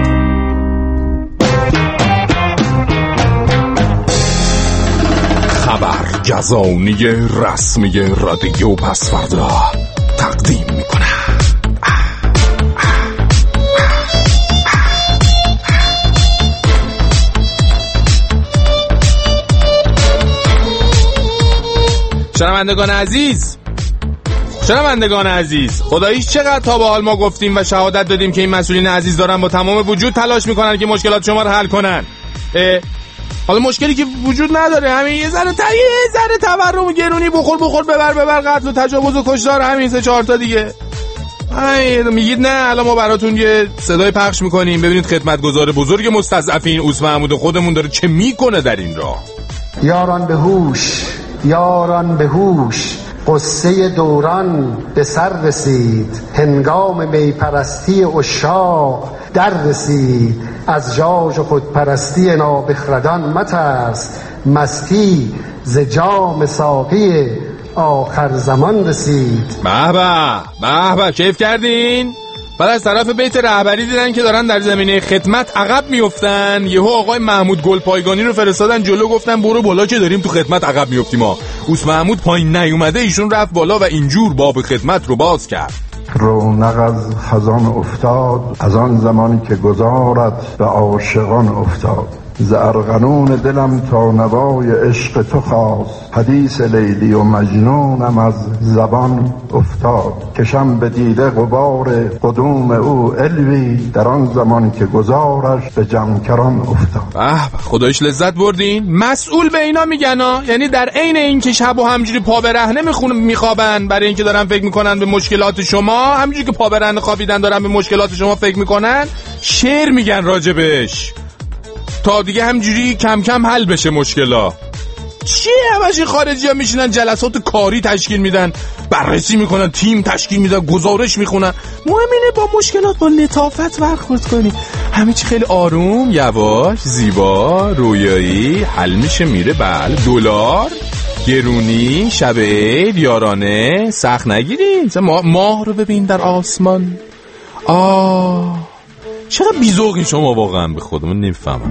Speaker 3: خبرگزانی رسمی رادیو پسوردا تقدیم میکنه.
Speaker 1: شنوندگان عزیز شنوندگان عزیز خداییش چقدر تا به حال ما گفتیم و شهادت دادیم که این مسئولین عزیز دارن با تمام وجود تلاش میکنن که مشکلات شما رو حل کنن. حالا مشکلی که وجود نداره، همین یه ذره تا یه ذره تورم و گرونی بخور بخور ببر ببر قتل و تجاوز و کشتار، همین سه چهار تا دیگه. میگید نه الان ما براتون یه صدای پخش میکنیم ببینید خدمتگزار بزرگ مستضعفین اوس محمود خودمون داره چه میکنه در این راه.
Speaker 13: یاران به هوش، یاران به هوش، قصه دوران به سر رسید، هنگام میپرستی عشاق در رسید، از ژاژ خودپرستی نابخردان مترس، مستی ز جام ساقی آخر زمان رسید.
Speaker 1: به به به به کیف کردین؟ بعد از طرف بیت رهبری دیدن که دارن در زمینه خدمت عقب میافتن، یهو آقای محمود گلپایگانی رو فرستادن جلو، گفتن برو بالا که داریم تو خدمت عقب میافتیم. ما اوس محمود پایین نیومده، ایشون رفت بالا و اینجور باب خدمت رو باز کرد.
Speaker 14: رونق از خزان افتاد، از آن زمانی که گذارت به عاشقان افتاد، ز ارغنون دلم تا نوای عشق تو خواست، حدیث لیلی و مجنونم از زبان افتاد، کشم به دیده غبار قدوم او علوی، در آن زمان که گذارش به جمکران افتاد.
Speaker 1: به خدایش لذت بردین؟ مسئول به اینا میگن ها، یعنی در عین این که شب و همجوری پا برهنه میخونن میخوابن برای اینکه دارن فکر میکنن به مشکلات شما، همجوری که پا برهنه خوابیدن دارن به مشکلات شما فکر میکنن، شعر میگن راجبش تا دیگه همجوری کم کم حل بشه مشکلا. چیه همش خارجی ها میشینن جلسات کاری تشکیل میدن، بررسی میکنن، تیم تشکیل میدن، گزارش میخونن. مهم اینه با مشکلات با لطافت برخورد کنی، همه چی خیلی آروم یواش زیبا رویایی حل میشه میره. بله دلار گرونی شب عید یارانه سخت نگیرین. ما ماه رو ببین در آسمان. آه چقدر بیزوقین شما واقعا، به خودمون نمیفهمم.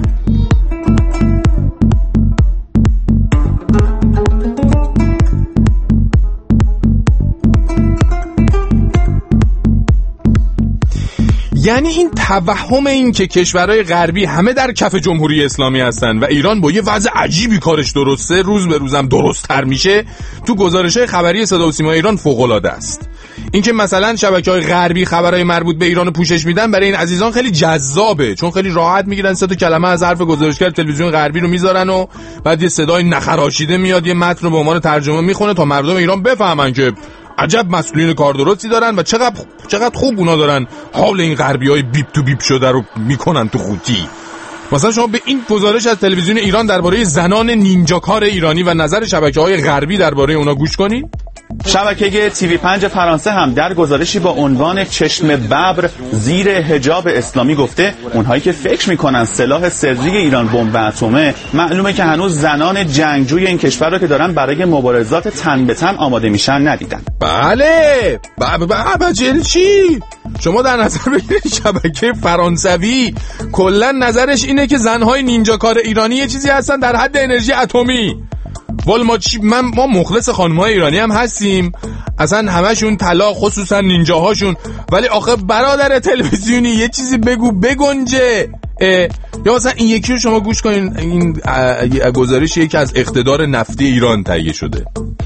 Speaker 1: یعنی این توهم این که کشورهای غربی همه در کف جمهوری اسلامی هستن و ایران با یه وضع عجیبی کارش درسته، روز به روزم درست‌تر میشه، تو گزارش‌های خبری صدا و سیما ایران فوق‌العاده است. این که مثلا شبکه‌های غربی خبرهای مربوط به ایران پوشش میدن برای این عزیزان خیلی جذابه، چون خیلی راحت میگیرن سه تا کلمه از حرف گزارشگر تلویزیون غربی رو میذارن و بعد یه صدای نخراشیده میاد، یه متن رو به عنوان ترجمه میخونه تا مردم ایران بفهمن که عجب مسئولین کار درستی دارن و چقدر چقدر خوب اونا دارن حال این غربیای بیپ تو بیپ شده رو میکنن تو خوتی. مثلا شما به این گزارش از تلویزیون ایران درباره زنان نینجاکار ایرانی و نظر شبکه‌های غربی درباره اونا گوش کنین.
Speaker 15: شبکه تیوی پنج فرانسه هم در گزارشی با عنوان چشم ببر زیر حجاب اسلامی گفته اونهایی که فکر میکنن سلاح سری ایران بمب اتمه، معلومه که هنوز زنان جنگجوی این کشور رو که دارن برای مبارزات تن به تن آماده میشن ندیدن.
Speaker 1: بله بابا چی؟ شما در نظر بگیرید شبکه فرانسوی کلا نظرش اینه که زنهای نینجاکار ایرانی یه چیزی هستن در حد انرژی اتمی. ولی ما چی من ما مخلص خانم‌های ایرانی هم هستیم، اصلا همشون طلا، خصوصا نینجاهاشون. ولی آخه برادر تلویزیونی یه چیزی بگو بگنجه. یا مثلا این یکی رو شما گوش کنین، این گزارش یکی از اقتدار نفتی ایران تهیه شده.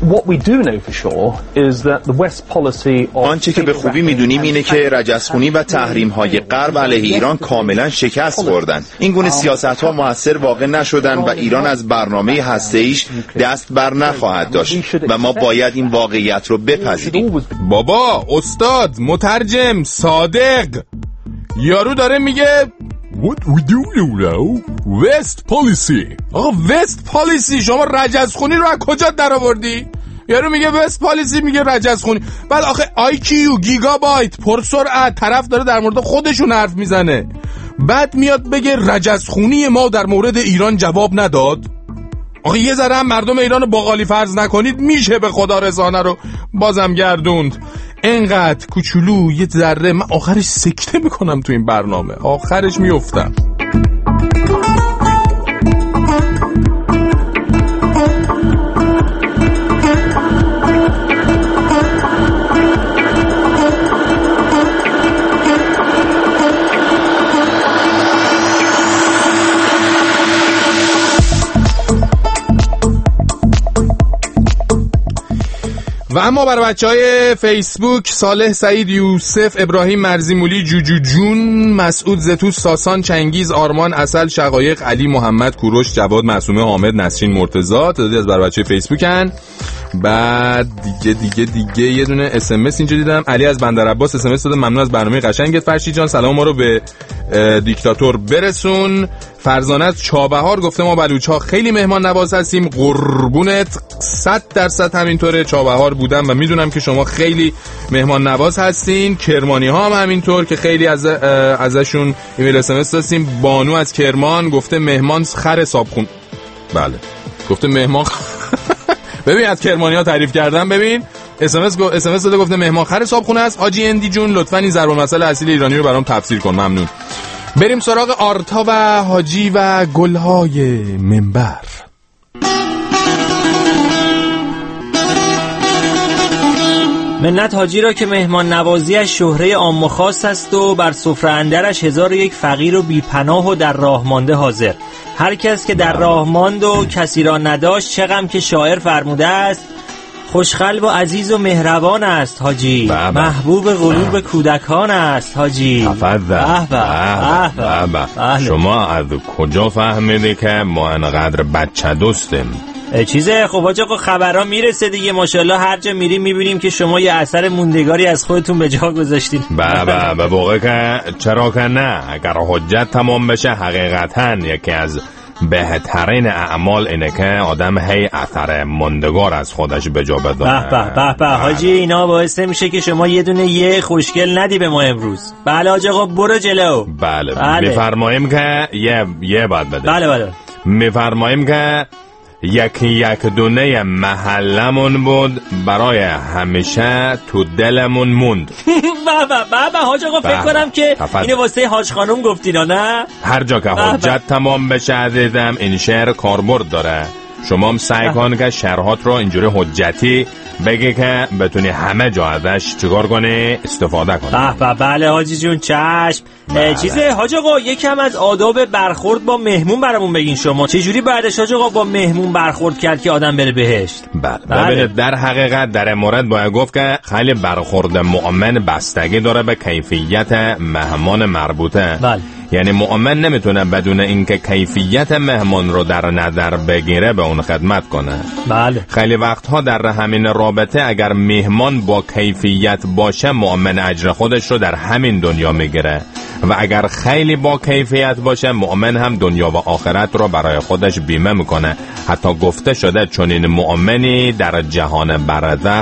Speaker 16: آنچه که به خوبی میدونیم اینه که رجزخونی و تحریم‌های غرب علیه ایران کاملا شکست خوردن. این گونه سیاست‌ها موثر واقع نشدن و ایران از برنامه هسته‌ایش دست بر نخواهد داشت و ما باید این واقعیت رو بپذیریم.
Speaker 1: بابا استاد مترجم صادق یارو داره میگه What we do now? West policy. آقا وست پالیسی، شما رجزخونی رو از کجا در آوردی؟ یارو میگه وست پالیسی، میگه رجزخونی. بعد آخه آی کیو گیگابایت پرسرعت، طرف داره در مورد خودشون حرف میزنه، بعد میاد بگه رجزخونی ما در مورد ایران جواب نداد. آخه یه ذره هم مردم ایران رو باقالی فرض نکنید میشه به خدا رسانه رو بازم گردوند. اینقدر کوچولو یه ذره من آخرش سکته میکنم تو این برنامه، آخرش میافتم. و اما برای بچهای فیسبوک صالح سعید، یوسف، ابراهیم مرزیمولی، جوجو جون، مسعود زتوس، ساسان، چنگیز، آرمان، اصل، شقایق، علی، محمد، کوروش، جواد، معصومه، حامد، نسرین، مرتضی تعدادی از برای بچهای فیسبوکن. بعد دیگه دیگه دیگه یه دونه اس ام اس اینجا دیدم، علی از بندر عباس اس ام اس داده، ممنون از برنامه قشنگت فرشید جان، سلام ما رو به دیکتاتور برسون. فرزانه از چابهار گفته ما بلوچ‌ها خیلی مهمان نواز هستیم، قربونت، صد درصد همینطوره. چابهار بودم و میدونم که شما خیلی مهمان نواز هستین. کرمانی ها هم همینطور که خیلی از ازشون ایمیل اس ام اس داشتیم. بانو از کرمان گفته مهمان خر صابخون. بله گفته مهمان ببین از کرمانی ها تعریف کردم. ببین اس ام اس گو... اس ام اس داده گفته مهمان خر صابخونه است. حاجی اندی جون لطفاً این ضرب المثل اصیل ایرانی رو برام تفسیر کن، ممنون. بریم سراغ آرتا و حاجی و گلهای منبر.
Speaker 17: منت حاجی را که مهمان نوازیش شهره عام و خاص است و بر سفره اندرش هزار و یک فقیر و بی پناه و در راه مانده حاضر. هر کس که در راه ماند و کسی را نداشت، چه غم که شاعر فرموده است، خوشقلب و عزیز و مهربان است حاجی، محبوب قلوب کودکان است حاجی.
Speaker 1: تفضل. شما از کجا فهمیدی که ما انقدر بچه دوستیم؟
Speaker 17: چیزه خب حاج آقا خبرها میرسه دیگه، ماشاءالله هر جا میریم میبینیم که شما یه اثر موندگاری از خودتون به جا گذاشتین.
Speaker 1: بابا به واقع که چرا که نه، اگر حجت تمام بشه حقیقتا یکی از بهترین اعمال اینه که آدم هی اثر موندگار از خودش به جا بذاره.
Speaker 17: به به به به حاجی، اینا باعث میشه که شما یه دونه یه خوشگل ندی به ما امروز. بله حاج آقا برو جلو.
Speaker 1: بله, بله. میفرماییم که یه یه بعد بده.
Speaker 17: بله بله.
Speaker 1: میفرماییم که یکی یک دونه محلمون بود، برای همیشه تو دلمون موند.
Speaker 17: بابا بابا حاج آقا فکر کنم که اینو واسه حاج خانم گفتین نه؟
Speaker 1: هر جا که حجت تمام بشه عزیزم این شعر کاربرد داره. شما هم سعی کن که شعرهات رو اینجوری حجتی بگی که بتونی همه جا ازش چیکار کنی استفاده کنی.
Speaker 17: به بله حاجی جون چشم. بله. چیزه حاج آقا یکم از آداب برخورد با مهمون برامون بگین شما. چه جوری بعدش حاج آقا با مهمون برخورد کرد که آدم بره بهشت؟
Speaker 1: بله. بله. در حقیقت در مورد باید گفت که خیلی برخورد مؤمن بستگی داره به کیفیت مهمان مربوطه.
Speaker 17: بله.
Speaker 1: یعنی مؤمن نمیتونه بدون اینکه کیفیت مهمان رو در نظر بگیره به اون خدمت کنه.
Speaker 17: بله.
Speaker 1: خیلی وقتها در همین رابطه اگر مهمان با کیفیت باشه مؤمن اجر خودش رو در همین دنیا میگیره و اگر خیلی با کیفیت باشه مؤمن هم دنیا و آخرت رو برای خودش بیمه میکنه. حتی گفته شده چون این مؤمنی در جهان برزخ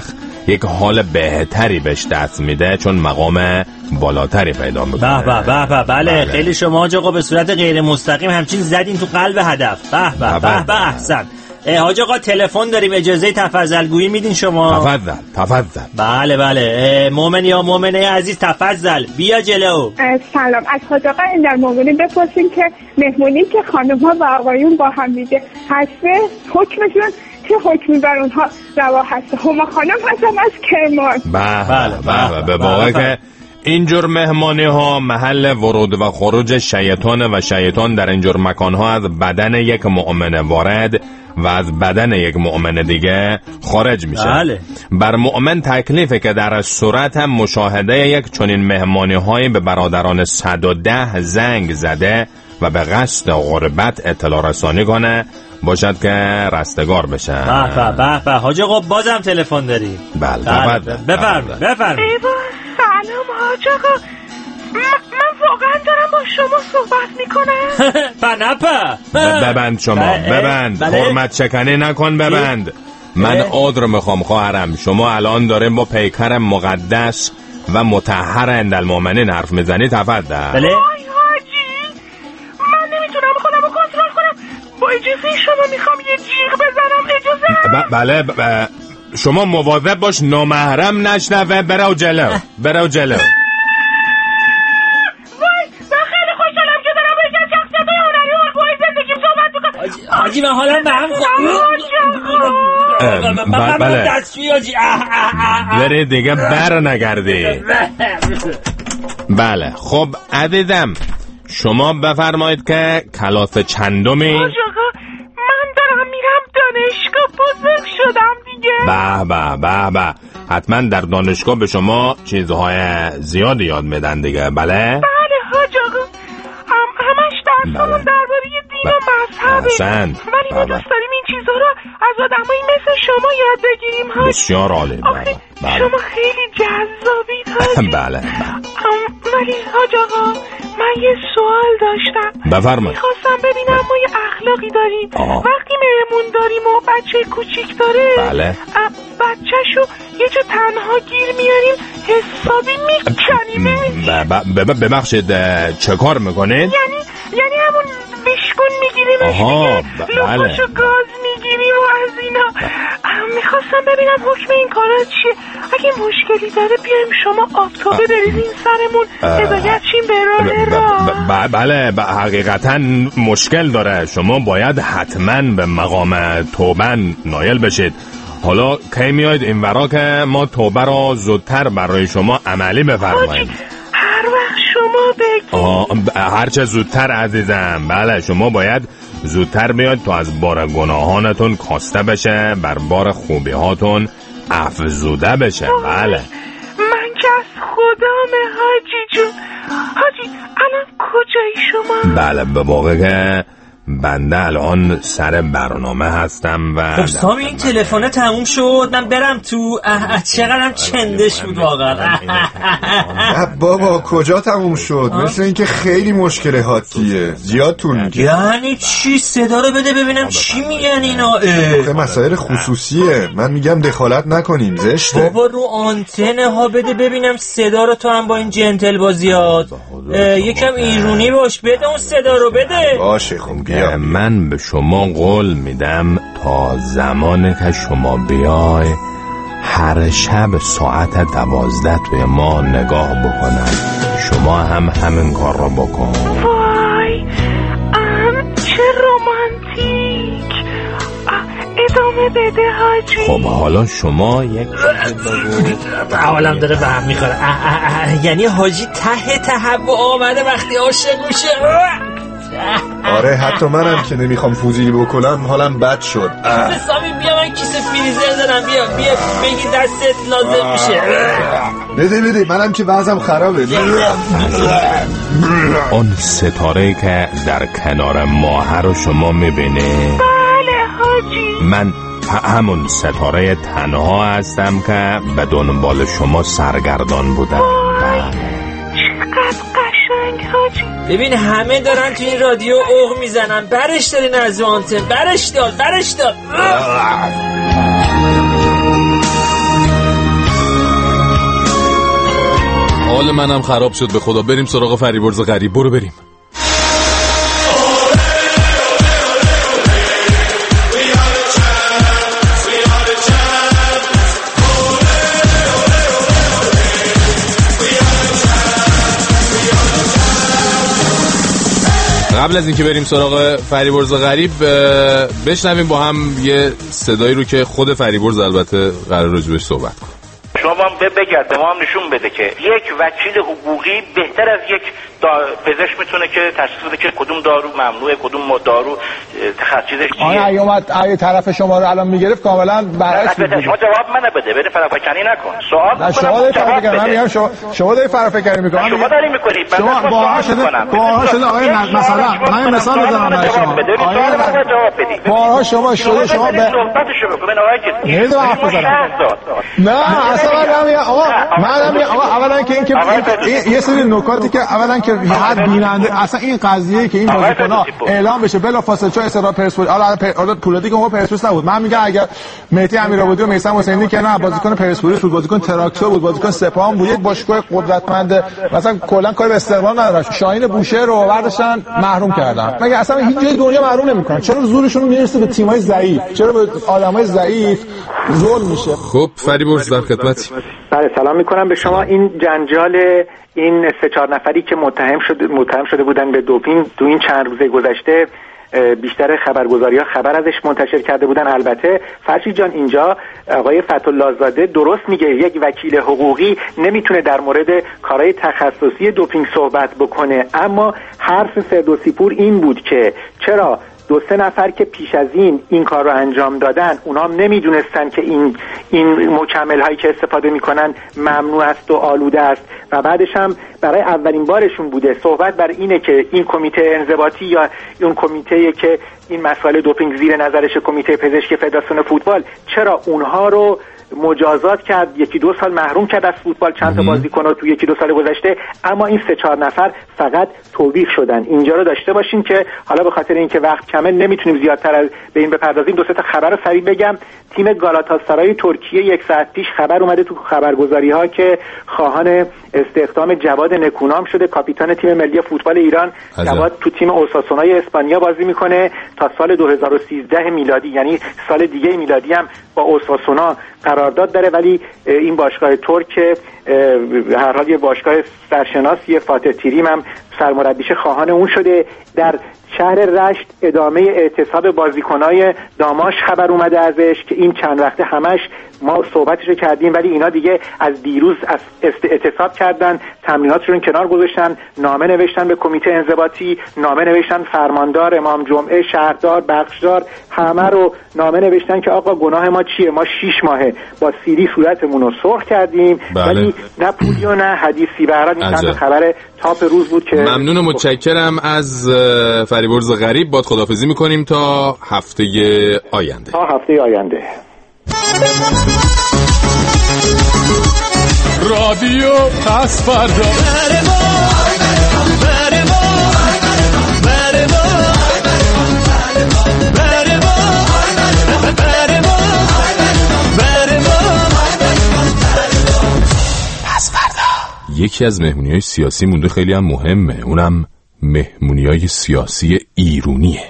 Speaker 1: یک حال بهتری بهش دست میده، چون مقام بالاتری پیدا میکنه.
Speaker 17: به به به بله خیلی شما حاج آقا به صورت غیر مستقیم همچین زدین تو قلب هدف. به به به به احسن. حاج آقا تلفن داریم، اجازه تفضلگویی میدین شما؟
Speaker 1: تفضل تفضل.
Speaker 17: بله بله مومن یا مومنه عزیز تفضل بیا جلو.
Speaker 18: سلام، از حاج آقا این در مومنی بپرسین که مهمونی که خانم ها و آقایون با هم دیگه هسته حکمشون چه حکمی بر اونها روا هسته؟ هما خانم هستم از کرمان.
Speaker 1: بله بله به واقع که اینجور مهمانی ها محل ورود و خروج شیطان و شیطان در اینجور مکان ها از بدن یک مؤمن وارد و از بدن یک مؤمن دیگه خارج میشه.
Speaker 17: بله.
Speaker 1: بر مؤمن تکلیفه که در صورت هم مشاهده یک چنین مهمانی هایی به برادران صد و ده زنگ زده و به قصد غربت اطلاع رسانی کنه باشد که رستگار بشه.
Speaker 17: به به به به حاج آقا بازم تلفن داری؟
Speaker 1: بله تفضل
Speaker 17: بفرمایید بفرمایید.
Speaker 18: سلام حاج آقا، من واقعا دارم با شما صحبت میکنم.
Speaker 17: پنپه
Speaker 1: ببند شما ببند، حرمت شکنی نکن ببند. من عذر میخوام خواهرم، شما الان داریم با پیکر مقدس و مطهر اندالمؤمنین حرف میزنی. تفضل.
Speaker 18: بله حاجی من نمیتونم خودم رو کنترل کنم، با اجازه شما میخوام یه جیغ بزنم. اجازه؟
Speaker 1: ب- بله ب- ب- شما مواظب باش نامحرم نشنوه. برو جلو برو جلو.
Speaker 18: وای من خیلی خوشحالم که دارم با یکی از شخصیت‌های هنری و حرفه‌های زندگیم صحبت میکنم.
Speaker 17: حاجی من حالم به هم خورد.
Speaker 1: بله
Speaker 17: دستشویی حاجی.
Speaker 1: بری دیگه بر نگردی. بله خب عزیزم شما بفرمایید که کلاس چندمی؟
Speaker 18: حاج آقا من دارم میرم دانشگاه، بزرگ شدم دیگه.
Speaker 1: به به به به حتما در دانشگاه به شما چیزهای زیادی یاد میدن دیگه. بله
Speaker 18: بله حاج آقا هم همش درسامون درباره دین و مذهبه، ولی ما دوست داریم این چیزها رو از آدمایی مثل شما یاد بگیریم حاج.
Speaker 1: بسیار عالی.
Speaker 18: آخه شما خیلی جذابید حاجی.
Speaker 1: بله
Speaker 18: ولی حاج آقا من یه سوال داشتم.
Speaker 1: بفرمایید.
Speaker 18: میخواستم ببینم ما یه اخلاقی داریم آه. وقتی مهمون داریم و بچه کوچیک داره
Speaker 1: بله
Speaker 18: بچه‌شو یه جا تنها گیر میاریم حسابی میکنیم.
Speaker 1: ببخشید چه کار میکنید؟
Speaker 18: یعنی یعنی همون بشکون میگیریم دیگه، لوکاشو گاز میگیریم و از اینا. میخواستم ببینم حکم این کارا چیه. اگه مشکلی داره بیایم شما آفتابه بریزین سرمون هدایت چیم به راه راه.
Speaker 1: بله حقیقتا مشکل داره، شما باید حتما به مقام توبه نایل بشید. حالا کی میاید این ورا که ما توبه را زودتر برای شما عملی بفرماییم؟
Speaker 18: هر وقت شما بگید.
Speaker 1: هرچه زودتر عزیزم. بله شما باید زودتر بیاید تا از بار گناهانتون کاسته بشه، بر بار خوبی هاتون افزوده بشه. بله
Speaker 18: من که از خدامه حاجی جون. حاجی الان کجایی شما؟
Speaker 1: بله به واقع که بنده الان سر برنامه هستم و
Speaker 17: خب سامی این تلفنه تموم شد، من برم تو. چقدرم چندش بود واقعا.
Speaker 19: بابا کجا تموم شد؟ مثل اینکه خیلی مشکل حادیه، زیاد طول میکشه.
Speaker 17: یعنی چی؟ صدا رو بده ببینم چی میگن اینا.
Speaker 19: آخه مسائل خصوصیه، من میگم دخالت نکنیم، زشته.
Speaker 17: بابا رو آنتنه ها بده ببینم صدا رو، تو هم با این جنتل بازیات یکم ایرونی باش، بده اون صدا رو بده.
Speaker 19: باشه خب
Speaker 1: من به شما قول میدم تا زمانی که شما بیای هر شب ساعت دوازده توی ما نگاه بکنم. شما هم همین کار رو بکن.
Speaker 18: وای ام چه رومانتیک. ادامه بده حاجی.
Speaker 1: خب حالا شما یک
Speaker 17: حالم داره به هم میخوره. یعنی حاجی ته ته آمده وقتی عاشق میشه.
Speaker 19: آره حتی منم که نمیخوام فوزیلی بکنم حالم بد شد.
Speaker 17: سامی بیا من کیسه فریزر دارم، بیا بیا بگی دستت لازم میشه.
Speaker 19: بده بده منم که وضعم خرابه.
Speaker 1: اون ستاره که در کنار ماه رو شما میبینی؟
Speaker 18: بله حاجی.
Speaker 1: من همون ستاره تنها هستم که به دنبال شما سرگردان بودم.
Speaker 18: چقدر قشنگ حاجی.
Speaker 17: ببین همه دارن تو این رادیو اوه میزنن، برش دارین از آنتن، برش دار برش دار.
Speaker 1: حال منم خراب شد به خدا. بریم سراغ فریبرز غریب. برو بریم. قبل از اینکه بریم سراغ فریبرز غریب بشنویم با هم یه صدایی رو که خود فریبرز البته قرار راجبش صحبت کنه.
Speaker 20: شما بگرد به ما هم نشون بده که یک وکیل حقوقی بهتر از یک پزشک میتونه که تشخیص بده که کدوم دارو ممنوعه، کدوم دارو تخصصش چیه.
Speaker 21: آیا ایومد ای طرف شما رو الان میگرفت کاملا برعکس بود.
Speaker 20: شما جواب منو بده، بده فرافکنی نکن. سوال
Speaker 21: نه شما دارید فرافکنی، من میگم شما شما دارید فرافکنی میکنید.
Speaker 20: شما دارید میکنید.
Speaker 21: شما باها شده باها شده آقای مثلا من مثال بزنم برای شما.
Speaker 20: آقای جواب بدید.
Speaker 21: باها شما شده شما به
Speaker 20: صحبتشو بکنید آقای که
Speaker 21: نمیدونم حرف بزنم. نه اصلا من آقا من میگم آقا اولا که این که یه سری نکاتی که اولا که حد بیننده اصلا این قضیه که این بازیکن‌ها اعلام بشه بلافاصله چون استقرار پرسپولیس حالا پولادی که اون پرسپولیس نبود. من میگم اگر مهدی امیرآبادی و میثم حسینی که نه بازیکن پرسپولیس بود، بازیکن تراکتور بود، بازیکن سپاهان بود، یک باشگاه قدرتمند مثلا کلا کاری به استقلال نداشت. شاهین بوشهر رو برداشتن محروم کردن. مگه اصلا هیچ جای دنیا محروم نمیکنن؟ چرا زورشون میرسه به تیم‌های ضعیف؟ چرا به آدمای ضعیف ظلم میشه؟
Speaker 1: خب فریبرز در خدمتی.
Speaker 22: بله سلام میکنم به شما. این جنجال این سه چهار نفری که متهم شده متهم شده بودن به دوپینگ تو این چند روزه گذشته بیشتر خبرگزاری‌ها خبر ازش منتشر کرده بودن. البته فرشید جان اینجا آقای فتح‌الله زاده درست میگه، یک وکیل حقوقی نمیتونه در مورد کارهای تخصصی دوپینگ صحبت بکنه، اما حرف فردوسی پور این بود که چرا دو سه نفر که پیش از این این کار رو انجام دادن اونا هم نمیدونستن که این این مکمل هایی که استفاده میکنن ممنوع است و آلوده است و بعدش هم برای اولین بارشون بوده. صحبت بر اینه که این کمیته انضباطی یا اون کمیته که این مسائل دوپینگ زیر نظرش کمیته پزشکی فدراسیون فوتبال چرا اونها رو مجازات کرد، یکی دو سال محروم کرد از فوتبال چند تا بازیکن رو تو یکی دو سال گذشته، اما این سه چهار نفر فقط توبیخ شدن. اینجا رو داشته باشین که حالا به خاطر اینکه وقت کمه نمیتونیم زیادتر از به این بپردازیم. دو سه تا خبر رو سریع بگم. تیم گالاتاسارای ترکیه یک ساعت پیش خبر اومده تو خبرگزاری ها که خواهان استخدام جواد نکونام شده، کاپیتان تیم ملی فوتبال ایران. جواد تو تیم اوساسونای اسپانیا بازی میکنه تا سال دو هزار و سیزده میلادی، یعنی سال دیگه میلادی هم با اوساسونا قرارداد داره، ولی این باشگاه ترک هر حال یه باشگاه سرشناسی فاتح تیریم هم سرمربیش خواهان اون شده. در شهر رشت ادامه اعتصاب بازیکنای داماش خبر اومده ازش که این چند وقته همش ما صحبتشو کردیم، ولی اینا دیگه از دیروز از اعتصاب کردن، تمریناتشون کنار گذاشتن، نامه نوشتن به کمیته انضباطی، نامه نوشتن فرماندار، امام جمعه، شهردار، بخشدار، همه رو نامه نوشتن که آقا گناه ما چیه؟ ما شیش ماهه با سیری صورتمون رو سرخ کردیم،
Speaker 1: بله.
Speaker 22: ولی نه پولی و نه حدیثی. به هر حال این چند خبر تاپ روز بود که
Speaker 1: ممنون و متشکرم از فریبرز غریب. باد خداحافظی میکنیم تا هفته آینده.
Speaker 22: تا هفته آینده.
Speaker 4: رادیو پس فردا.
Speaker 1: یکی از مهمونی‌های سیاسی مونده خیلی هم مهمه، اونم مهمونی‌های سیاسی ایرونیه.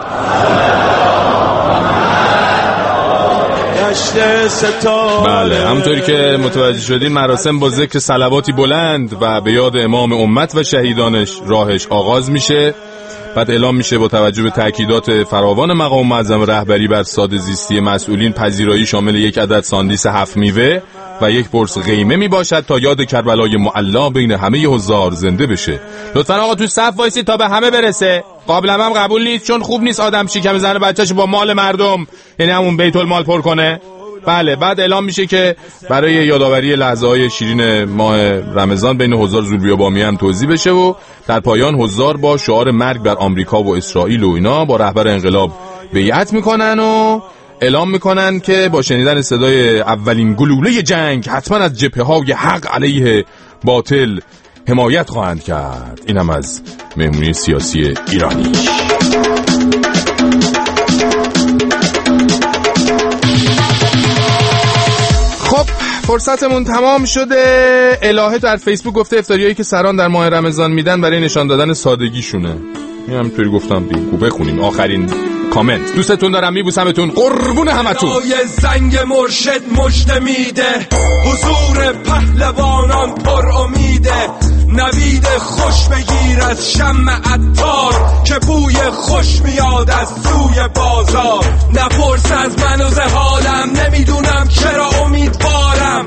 Speaker 1: بله همونطوری که متوجه شدین مراسم با ذکر صلواتی بلند و به یاد امام امت و شهیدانش راهش آغاز میشه. بعد اعلام میشه با توجه به تاکیدات فراوان مقام معظم رهبری بر ساده زیستی مسئولین پذیرایی شامل یک عدد ساندیس هفت میوه و یک پرس قیمه میباشد تا یاد کربلای معلا بین همه حضار زنده بشه. لطفاً آقا تو صف وایسید تا به همه برسه. قابلم هم قبول نیست، چون خوب نیست آدم شیکم زنه بچه‌شو با مال مردم، یعنی همون بیت المال پر کنه. بله بعد اعلام میشه که برای یادآوری لحظه‌های شیرین ماه رمضان بین حضار زوربیابامی هم توزیع بشه و در پایان حضار با شعار مرگ بر آمریکا و اسرائیل و اینا با رهبر انقلاب بیعت میکنن و اعلام میکنن که با شنیدن صدای اولین گلوله جنگ حتما از جبهه‌های حق علیه باطل حمایت خواهند کرد. اینم از مهمونی سیاسی ایرانی. خب فرصتمون تمام شده. الهه در فیسبوک گفته افتاریایی که سران در ماه رمضان میدن برای نشان دادن سادگیشونه. این همینطوری گفتم بگو بخونیم آخرین کامنت. دوستتون دارم، میبوسمتون، قربون همتون.
Speaker 4: یه زنگ مرشد مژده میده، حضور پهلوانان پر امیده، نوید خوش بگیر از شمع عطار که بوی خوش میاد از سوی بازار. نپرس از من و زهالم، نمیدونم چرا امیدوارم،